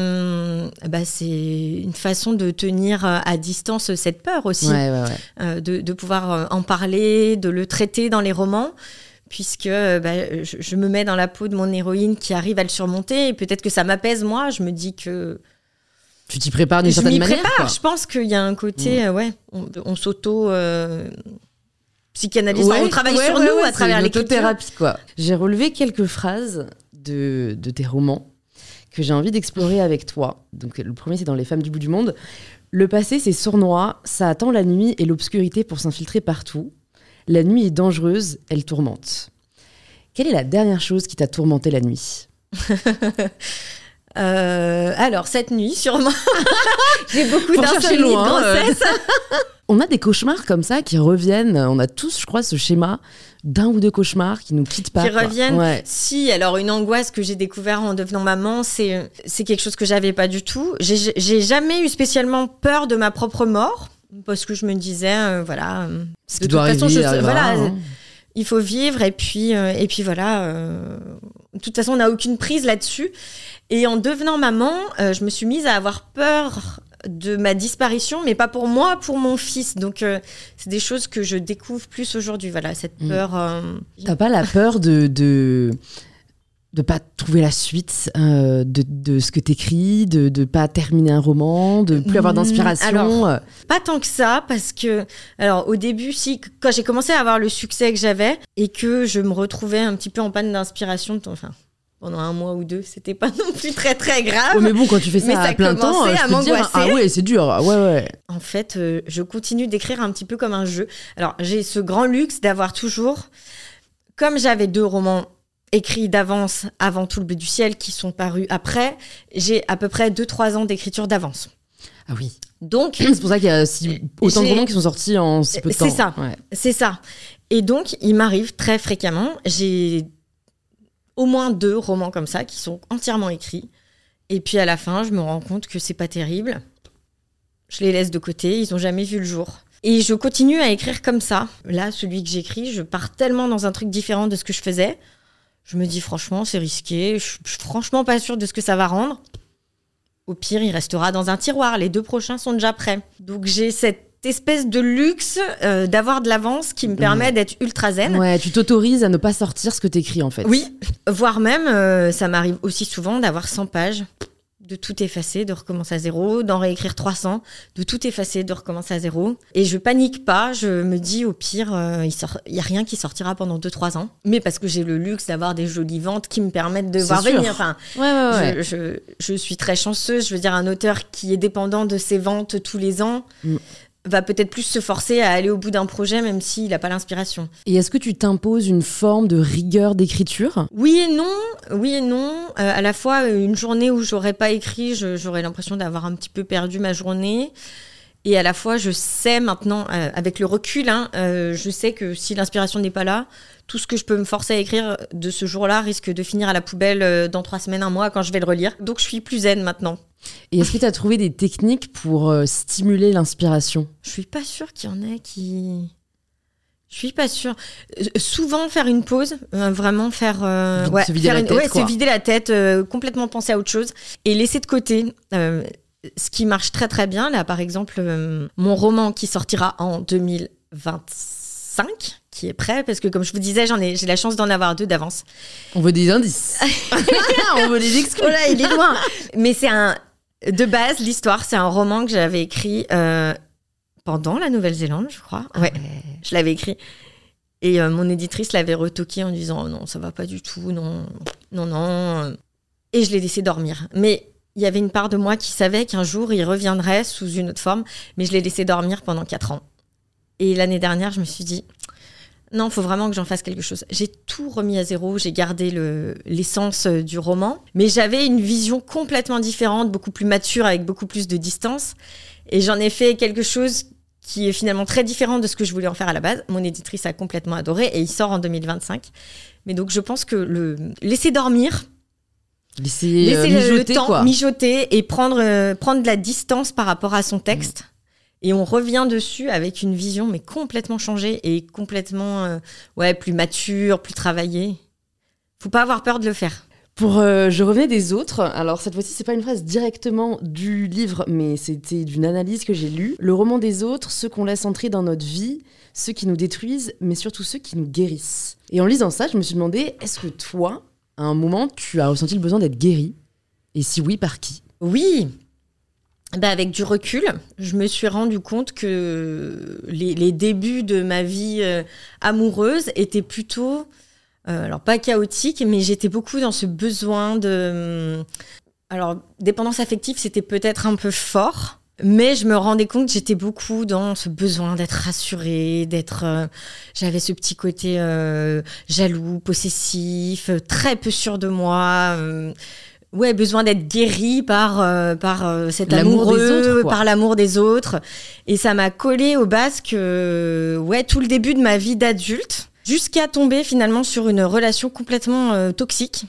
Speaker 2: une façon de tenir à distance cette peur aussi, de pouvoir en parler, de le traiter dans les romans. Puisque je me mets dans la peau de mon héroïne qui arrive à le surmonter. Et peut-être que ça m'apaise, moi. Je me dis que
Speaker 1: tu t'y prépares d'une certaine manière. Je m'y prépare.
Speaker 2: Je pense qu'il y a un côté, on s'auto psychanalyse. On travaille sur nous à travers l'écriture.
Speaker 1: C'est une autothérapie, quoi. J'ai relevé quelques phrases de tes romans que j'ai envie d'explorer avec toi. Donc, le premier, c'est dans Les femmes du bout du monde. Le passé, c'est sournois, ça attend la nuit et l'obscurité pour s'infiltrer partout. La nuit est dangereuse, elle tourmente. Quelle est la dernière chose qui t'a tourmenté la nuit ?
Speaker 2: Alors, cette nuit, sûrement. J'ai beaucoup d'insomnie de grossesse.
Speaker 1: On a des cauchemars comme ça qui reviennent. On a tous, je crois, ce schéma d'un ou deux cauchemars qui nous quittent pas.
Speaker 2: Qui reviennent. Ouais. Si, alors une angoisse que j'ai découvert en devenant maman, c'est quelque chose que j'avais pas du tout. J'ai jamais eu spécialement peur de ma propre mort parce que je me disais, voilà.
Speaker 1: Ce qui doit arriver,
Speaker 2: il faut vivre et puis voilà. De toute façon, on n'a aucune prise là-dessus. Et en devenant maman, je me suis mise à avoir peur de ma disparition, mais pas pour moi, pour mon fils. Donc, c'est des choses que je découvre plus aujourd'hui. Voilà, cette peur.
Speaker 1: T'as pas la peur de pas trouver la suite de ce que t'écris, de pas terminer un roman, de plus avoir d'inspiration?
Speaker 2: Alors, pas tant que ça, parce que alors au début, si, quand j'ai commencé à avoir le succès que j'avais et que je me retrouvais un petit peu en panne d'inspiration, pendant 1 mois ou 2, c'était pas non plus très très grave.
Speaker 1: Oh, mais bon, quand tu fais ça à plein temps, je peux te dire, ah ouais, c'est dur. Ouais.
Speaker 2: En fait, je continue d'écrire un petit peu comme un jeu. Alors, j'ai ce grand luxe d'avoir toujours, comme j'avais 2 romans écrits d'avance avant Tout le bleu du ciel qui sont parus après, j'ai à peu près 2-3 ans d'écriture d'avance.
Speaker 1: Ah oui.
Speaker 2: Donc,
Speaker 1: c'est pour ça qu'il y a autant de romans qui sont sortis en si peu de temps.
Speaker 2: C'est ça. Ouais. C'est ça. Et donc, il m'arrive très fréquemment, j'ai au moins 2 romans comme ça qui sont entièrement écrits. Et puis à la fin, je me rends compte que c'est pas terrible. Je les laisse de côté, ils ont jamais vu le jour. Et je continue à écrire comme ça. Là, celui que j'écris, je pars tellement dans un truc différent de ce que je faisais. Je me dis franchement, c'est risqué. Je suis franchement pas sûre de ce que ça va rendre. Au pire, il restera dans un tiroir. Les 2 prochains sont déjà prêts. Donc j'ai cette espèce de luxe d'avoir de l'avance qui me permet d'être ultra zen.
Speaker 1: Ouais, tu t'autorises à ne pas sortir ce que t'écris en fait.
Speaker 2: Oui, voire même, ça m'arrive aussi souvent d'avoir 100 pages, de tout effacer, de recommencer à zéro, d'en réécrire 300, de tout effacer, de recommencer à zéro. Et je panique pas, je me dis au pire, il y a rien qui sortira pendant 2-3 ans. Mais parce que j'ai le luxe d'avoir des jolies ventes qui me permettent de voir venir. Enfin,
Speaker 1: ouais.
Speaker 2: Je suis très chanceuse. Je veux dire, un auteur qui est dépendant de ses ventes tous les ans va peut-être plus se forcer à aller au bout d'un projet, même s'il n'a pas l'inspiration.
Speaker 1: Et est-ce que tu t'imposes une forme de rigueur d'écriture ?
Speaker 2: Oui et non. À la fois, une journée où j'aurais pas écrit, j'aurais l'impression d'avoir un petit peu perdu ma journée. Et à la fois, je sais maintenant, avec le recul, je sais que si l'inspiration n'est pas là, tout ce que je peux me forcer à écrire de ce jour-là risque de finir à la poubelle dans 3 semaines, 1 mois, quand je vais le relire. Donc, je suis plus zen maintenant.
Speaker 1: Et est-ce que tu as trouvé des techniques pour stimuler l'inspiration ?
Speaker 2: Je suis pas sûre qu'il y en ait qui... Je suis pas sûre. Souvent, faire une pause, vraiment faire...
Speaker 1: se vider la tête, quoi.
Speaker 2: Se vider la tête, complètement penser à autre chose et laisser de côté... ce qui marche très très bien, là par exemple, mon roman qui sortira en 2025, qui est prêt, parce que comme je vous disais, j'ai la chance d'en avoir 2 d'avance.
Speaker 1: On veut des indices. On veut des exclus.
Speaker 2: Voilà, il est loin. Mais de base, l'histoire, c'est un roman que j'avais écrit pendant la Nouvelle-Zélande, je crois. Ouais, je l'avais écrit. Et mon éditrice l'avait retoqué en disant non, ça va pas du tout, non. Et je l'ai laissé dormir. Mais il y avait une part de moi qui savait qu'un jour, il reviendrait sous une autre forme, mais je l'ai laissé dormir pendant 4 ans. Et l'année dernière, je me suis dit, non, il faut vraiment que j'en fasse quelque chose. J'ai tout remis à zéro, j'ai gardé l'essence du roman, mais j'avais une vision complètement différente, beaucoup plus mature, avec beaucoup plus de distance. Et j'en ai fait quelque chose qui est finalement très différent de ce que je voulais en faire à la base. Mon éditrice a complètement adoré et il sort en 2025. Mais donc, je pense que laisser dormir... Laisser
Speaker 1: mijoter,
Speaker 2: le temps
Speaker 1: quoi.
Speaker 2: mijoter et prendre de la distance par rapport à son texte. Et on revient dessus avec une vision mais complètement changée et complètement plus mature, plus travaillée. Faut pas avoir peur de le faire.
Speaker 1: Pour Je revenais des autres, alors cette fois-ci c'est pas une phrase directement du livre, mais c'était d'une analyse que j'ai lue. Le roman des autres, ceux qu'on laisse entrer dans notre vie, ceux qui nous détruisent, mais surtout ceux qui nous guérissent. Et en lisant ça, je me suis demandé, est-ce que toi, à un moment, tu as ressenti le besoin d'être guérie ? Et si oui, par qui ?
Speaker 2: Oui. Avec du recul, je me suis rendu compte que les débuts de ma vie amoureuse étaient plutôt, alors pas chaotiques, mais j'étais beaucoup dans ce besoin de... Alors, dépendance affective, c'était peut-être un peu fort, mais je me rendais compte que j'étais beaucoup dans ce besoin d'être rassurée, j'avais ce petit côté jaloux, possessif, très peu sûr de moi... besoin d'être guérie par cet
Speaker 1: l'amour
Speaker 2: amoureux,
Speaker 1: des autres, quoi.
Speaker 2: par l'amour des autres. Et ça m'a collé au basque, tout le début de ma vie d'adulte, jusqu'à tomber finalement sur une relation complètement toxique.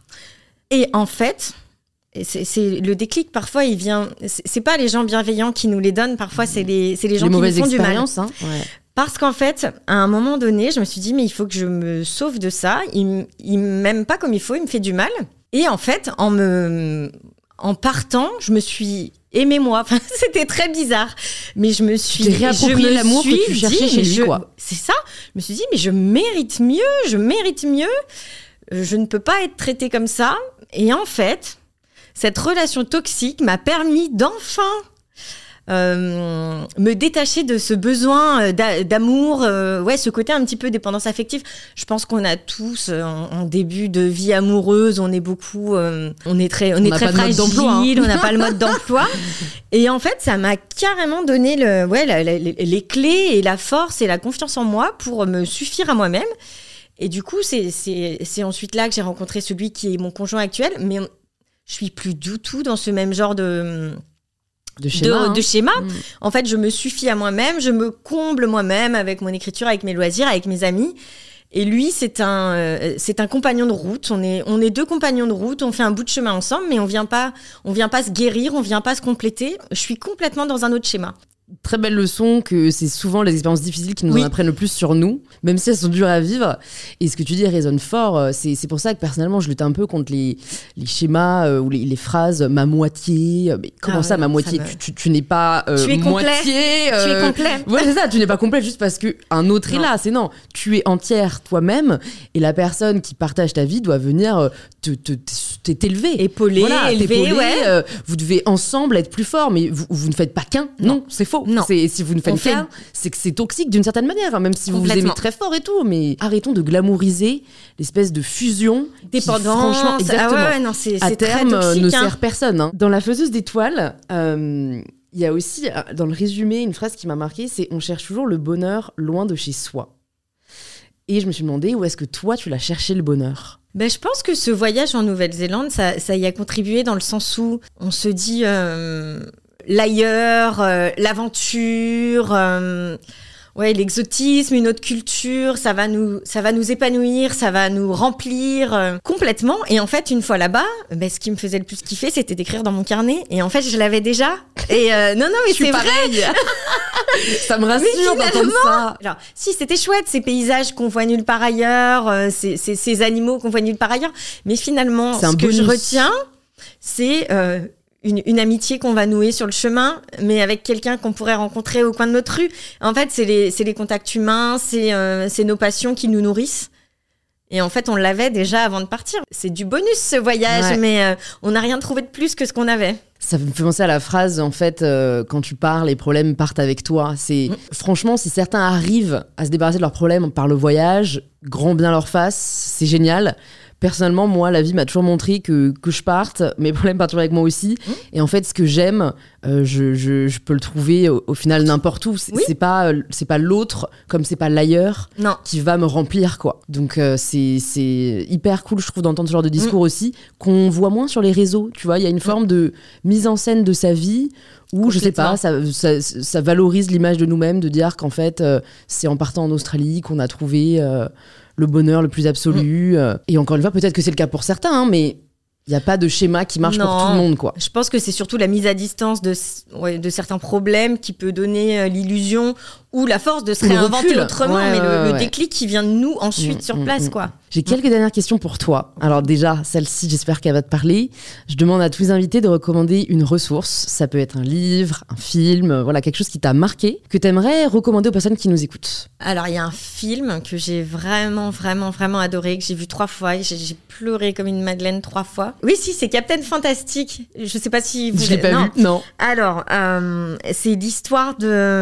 Speaker 2: Et en fait, c'est le déclic, parfois il vient... C'est pas les gens bienveillants qui nous les donnent, parfois c'est les gens qui nous font du mal. Parce qu'en fait, à un moment donné, je me suis dit, mais il faut que je me sauve de ça. Il m'aime pas comme il faut, il me fait du mal. Et en fait, en partant, je me suis aimée moi. Enfin, c'était très bizarre. Mais je me suis...
Speaker 1: Tu t'es réapproprié l'amour que tu cherchais chez lui, quoi.
Speaker 2: C'est ça. Je me suis dit, mais je mérite mieux. Je ne peux pas être traitée comme ça. Et en fait, cette relation toxique m'a permis d'enfin... me détacher de ce besoin d'amour, ce côté un petit peu dépendance affective. Je pense qu'on a tous en début de vie amoureuse, on est beaucoup, on est très fragile, on n'a pas le mode d'emploi. Et en fait, ça m'a carrément donné les clés et la force et la confiance en moi pour me suffire à moi-même. Et du coup, c'est ensuite là que j'ai rencontré celui qui est mon conjoint actuel, mais je suis plus du tout dans ce même genre de schéma. En fait, je me suffis à moi-même, je me comble moi-même avec mon écriture, avec mes loisirs, avec mes amis. Et lui, c'est un compagnon de route. On est 2 compagnons de route. On fait un bout de chemin ensemble, mais on vient pas se guérir, on vient pas se compléter. Je suis complètement dans un autre schéma.
Speaker 1: Très belle leçon que c'est souvent les expériences difficiles qui nous en apprennent le plus sur nous, même si elles sont dures à vivre. Et ce que tu dis résonne fort. C'est pour ça que personnellement, je lutte un peu contre les schémas ou les phrases « ma moitié ». Mais comment ça, ma moitié ? Tu n'es pas
Speaker 2: tu es
Speaker 1: moitié.
Speaker 2: Tu es complet.
Speaker 1: Ouais, c'est ça, tu n'es pas complet juste parce qu'un autre est là. C'est non, tu es entière toi-même et la personne qui partage ta vie doit venir t'élever.
Speaker 2: Épauler, élever,
Speaker 1: vous devez ensemble être plus forts, mais vous ne faites pas qu'un. Non, c'est faux.
Speaker 2: Non.
Speaker 1: Si vous ne faites qu'un, c'est que c'est toxique d'une certaine manière, même si vous vous aimez très fort et tout. Mais arrêtons de glamouriser l'espèce de fusion
Speaker 2: dépendance.
Speaker 1: Qui, franchement, exactement,
Speaker 2: c'est
Speaker 1: à terme,
Speaker 2: très toxique,
Speaker 1: ne sert personne. Hein. Dans La Faiseuse d'étoiles, il y a aussi, dans le résumé, une phrase qui m'a marquée, c'est « On cherche toujours le bonheur loin de chez soi ». Et je me suis demandé, où est-ce que toi, tu l'as cherché le bonheur ?
Speaker 2: Je pense que ce voyage en Nouvelle-Zélande, ça y a contribué dans le sens où on se dit... l'ailleurs, l'aventure, l'exotisme, une autre culture, ça va nous épanouir, ça va nous remplir complètement. Et en fait, une fois là-bas, ce qui me faisait le plus kiffer, c'était d'écrire dans mon carnet. Et en fait, je l'avais déjà. Et non, mais c'est vrai.
Speaker 1: Ça me rassure d'entendre ça.
Speaker 2: Alors, si, c'était chouette, ces paysages qu'on voit nulle part ailleurs, ces animaux qu'on voit nulle part ailleurs. Mais finalement, ce que je retiens, c'est une amitié qu'on va nouer sur le chemin, mais avec quelqu'un qu'on pourrait rencontrer au coin de notre rue. En fait, c'est les contacts humains, c'est nos passions qui nous nourrissent. Et en fait, on l'avait déjà avant de partir. C'est du bonus, ce voyage, mais on n'a rien trouvé de plus que ce qu'on avait.
Speaker 1: Ça me fait penser à la phrase, en fait, quand tu pars, les problèmes partent avec toi. Franchement, si certains arrivent à se débarrasser de leurs problèmes par le voyage, grand bien leur face, c'est génial. Personnellement, moi, la vie m'a toujours montré que je parte, mes problèmes partent avec moi aussi. Et en fait, ce que j'aime, je peux le trouver au final n'importe où. C'est pas l'autre, comme c'est pas l'ailleurs, qui va me remplir, quoi. Donc, c'est hyper cool, je trouve, d'entendre ce genre de discours aussi, qu'on voit moins sur les réseaux. Tu vois, il y a une forme de mise en scène de sa vie où, je sais pas, ça valorise l'image de nous-mêmes, de dire qu'en fait, c'est en partant en Australie qu'on a trouvé le bonheur le plus absolu. Et encore une fois, peut-être que c'est le cas pour certains, mais il n'y a pas de schéma qui marche pour tout le monde, quoi.
Speaker 2: Je pense que c'est surtout la mise à distance de certains problèmes qui peut donner l'illusion ou la force de se réinventer autrement, mais le déclic qui vient de nous ensuite sur place, quoi.
Speaker 1: J'ai quelques dernières questions pour toi. Alors déjà, celle-ci, j'espère qu'elle va te parler. Je demande à tous les invités de recommander une ressource. Ça peut être un livre, un film, quelque chose qui t'a marqué, que tu aimerais recommander aux personnes qui nous écoutent.
Speaker 2: Alors, il y a un film que j'ai vraiment, vraiment, vraiment adoré, que j'ai vu 3 fois. J'ai pleuré comme une madeleine 3 fois. Oui, si, c'est Captain Fantastic. Je sais pas si vous...
Speaker 1: Je l'ai pas vu, non.
Speaker 2: Alors, c'est l'histoire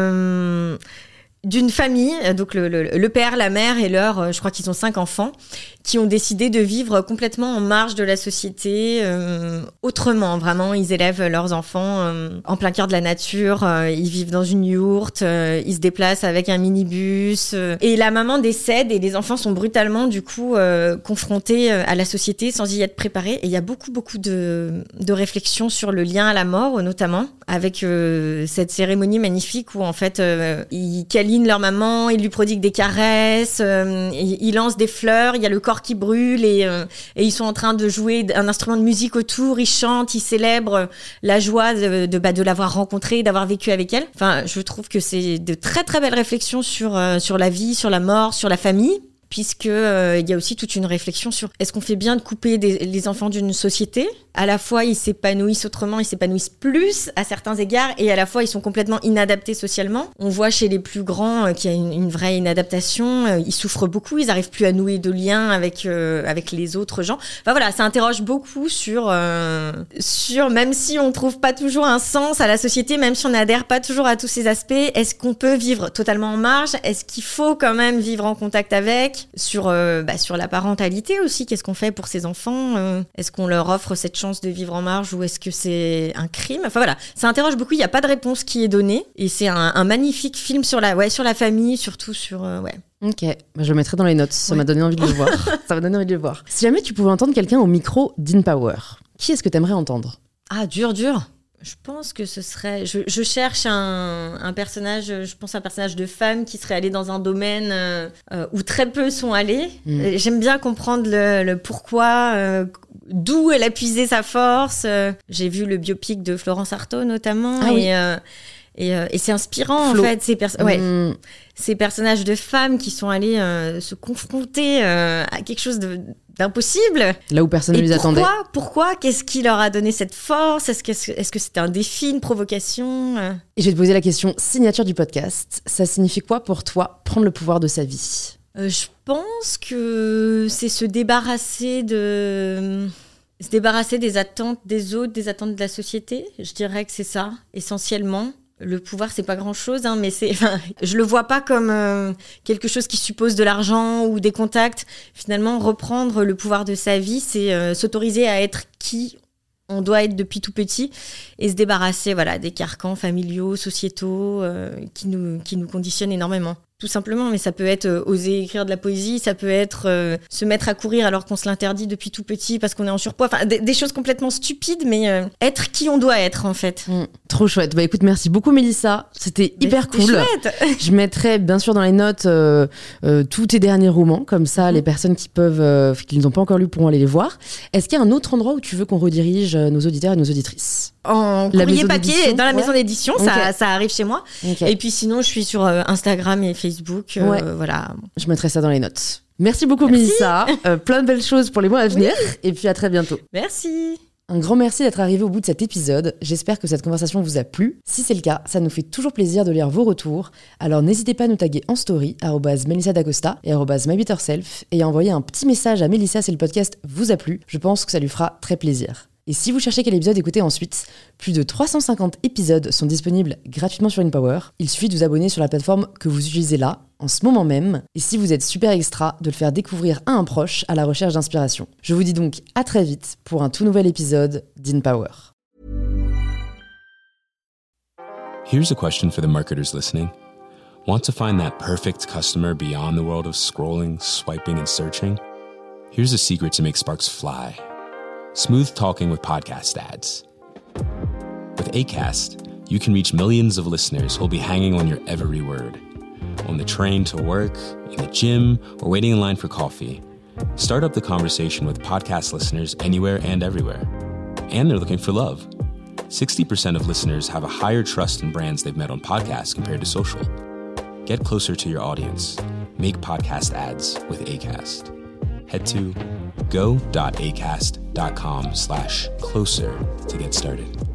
Speaker 2: d'une famille, donc le père, la mère et je crois qu'ils ont 5 enfants, qui ont décidé de vivre complètement en marge de la société, autrement, vraiment. Ils élèvent leurs enfants en plein cœur de la nature, ils vivent dans une yourte, ils se déplacent avec un minibus, et la maman décède et les enfants sont brutalement, du coup, confrontés à la société sans y être préparés. Et il y a beaucoup, beaucoup de réflexions sur le lien à la mort, notamment, avec cette cérémonie magnifique où, en fait, ils câlinent leur maman, ils lui prodiguent des caresses, ils lancent des fleurs, il y a le corps qui brûle et ils sont en train de jouer un instrument de musique autour, ils chantent, ils célèbrent la joie de l'avoir rencontrée, d'avoir vécu avec elle. Enfin, je trouve que c'est de très très belles réflexions sur la vie, sur la mort, sur la famille. Puisque il y a aussi toute une réflexion sur est-ce qu'on fait bien de couper les enfants d'une société ? À la fois, ils s'épanouissent autrement, ils s'épanouissent plus à certains égards, et à la fois, ils sont complètement inadaptés socialement. On voit chez les plus grands qu'il y a une vraie inadaptation. Ils souffrent beaucoup, ils n'arrivent plus à nouer de liens avec les autres gens. Enfin voilà, ça interroge beaucoup sur même si on trouve pas toujours un sens à la société, même si on n'adhère pas toujours à tous ces aspects, est-ce qu'on peut vivre totalement en marge ? Est-ce qu'il faut quand même vivre en contact avec ? Sur la parentalité aussi, qu'est-ce qu'on fait pour ces enfants ? Est-ce qu'on leur offre cette chance de vivre en marge ou est-ce que c'est un crime ? Enfin voilà, ça interroge beaucoup, il n'y a pas de réponse qui est donnée et c'est un magnifique film sur la famille, surtout sur...
Speaker 1: Ok, je le mettrai dans les notes, ça m'a donné envie de le voir. Ça m'a donné envie de le voir. Si jamais tu pouvais entendre quelqu'un au micro d'InPower, qui est-ce que tu aimerais entendre ?
Speaker 2: Ah, dur. Je pense que ce serait... Je cherche un personnage, je pense un personnage de femme qui serait allé dans un domaine où très peu sont allés. J'aime bien comprendre le pourquoi, d'où elle a puisé sa force. J'ai vu le biopic de Florence Artaud notamment. Et c'est inspirant, Flo. En fait, ces personnages de femmes qui sont allés se confronter à quelque chose d'impossible.
Speaker 1: Là où personne ne les attendait.
Speaker 2: Pourquoi ? Qu'est-ce qui leur a donné cette force ? Est-ce que c'était un défi, une provocation ?
Speaker 1: Et je vais te poser la question signature du podcast. Ça signifie quoi pour toi, prendre le pouvoir de sa vie ?
Speaker 2: Je pense que c'est se débarrasser des attentes des autres, des attentes de la société. Je dirais que c'est ça, essentiellement. Le pouvoir, c'est pas grand-chose, mais je le vois pas comme quelque chose qui suppose de l'argent ou des contacts. Finalement, reprendre le pouvoir de sa vie, c'est s'autoriser à être qui on doit être depuis tout petit et se débarrasser des carcans familiaux, sociétaux qui nous conditionnent énormément. tout simplement, mais ça peut être oser écrire de la poésie, ça peut être se mettre à courir alors qu'on se l'interdit depuis tout petit parce qu'on est en surpoids, enfin des choses complètement stupides, mais être qui on doit être en fait.
Speaker 1: Trop chouette. Bah écoute, merci beaucoup Mélissa, c'était hyper cool.
Speaker 2: Chouette.
Speaker 1: Je mettrai bien sûr dans les notes tous tes derniers romans, comme ça les personnes qui n'ont pas encore lu pourront aller les voir. Est-ce qu'il y a un autre endroit où tu veux qu'on redirige nos auditeurs et nos auditrices?
Speaker 2: En courrier papier, dans la maison d'édition, ça arrive chez moi. Okay. Et puis sinon, je suis sur Instagram et Facebook. Voilà.
Speaker 1: Je mettrai ça dans les notes. Merci beaucoup, Mélissa. Plein de belles choses pour les mois à venir. Oui. Et puis à très bientôt.
Speaker 2: Merci.
Speaker 1: Un grand merci d'être arrivé au bout de cet épisode. J'espère que cette conversation vous a plu. Si c'est le cas, ça nous fait toujours plaisir de lire vos retours. Alors n'hésitez pas à nous taguer en story @melissadacosta et @mybetterself et à envoyer un petit message à Mélissa si le podcast vous a plu. Je pense que ça lui fera très plaisir. Et si vous cherchez quel épisode écouter ensuite, plus de 350 épisodes sont disponibles gratuitement sur InPower. Il suffit de vous abonner sur la plateforme que vous utilisez là, en ce moment même. Et si vous êtes super extra, de le faire découvrir à un proche à la recherche d'inspiration. Je vous dis donc à très vite pour un tout nouvel épisode d'InPower.
Speaker 3: Here's a question for the marketers listening. Want to find that perfect customer beyond the world of scrolling, swiping, and searching? Here's a secret to make sparks fly. Smooth talking with podcast ads. With Acast, you can reach millions of listeners who'll be hanging on your every word. On the train to work, in the gym, or waiting in line for coffee. Start up the conversation with podcast listeners anywhere and everywhere. And they're looking for love. 60% of listeners have a higher trust in brands they've met on podcasts compared to social. Get closer to your audience. Make podcast ads with Acast. Head to go.acast.com/closer to get started.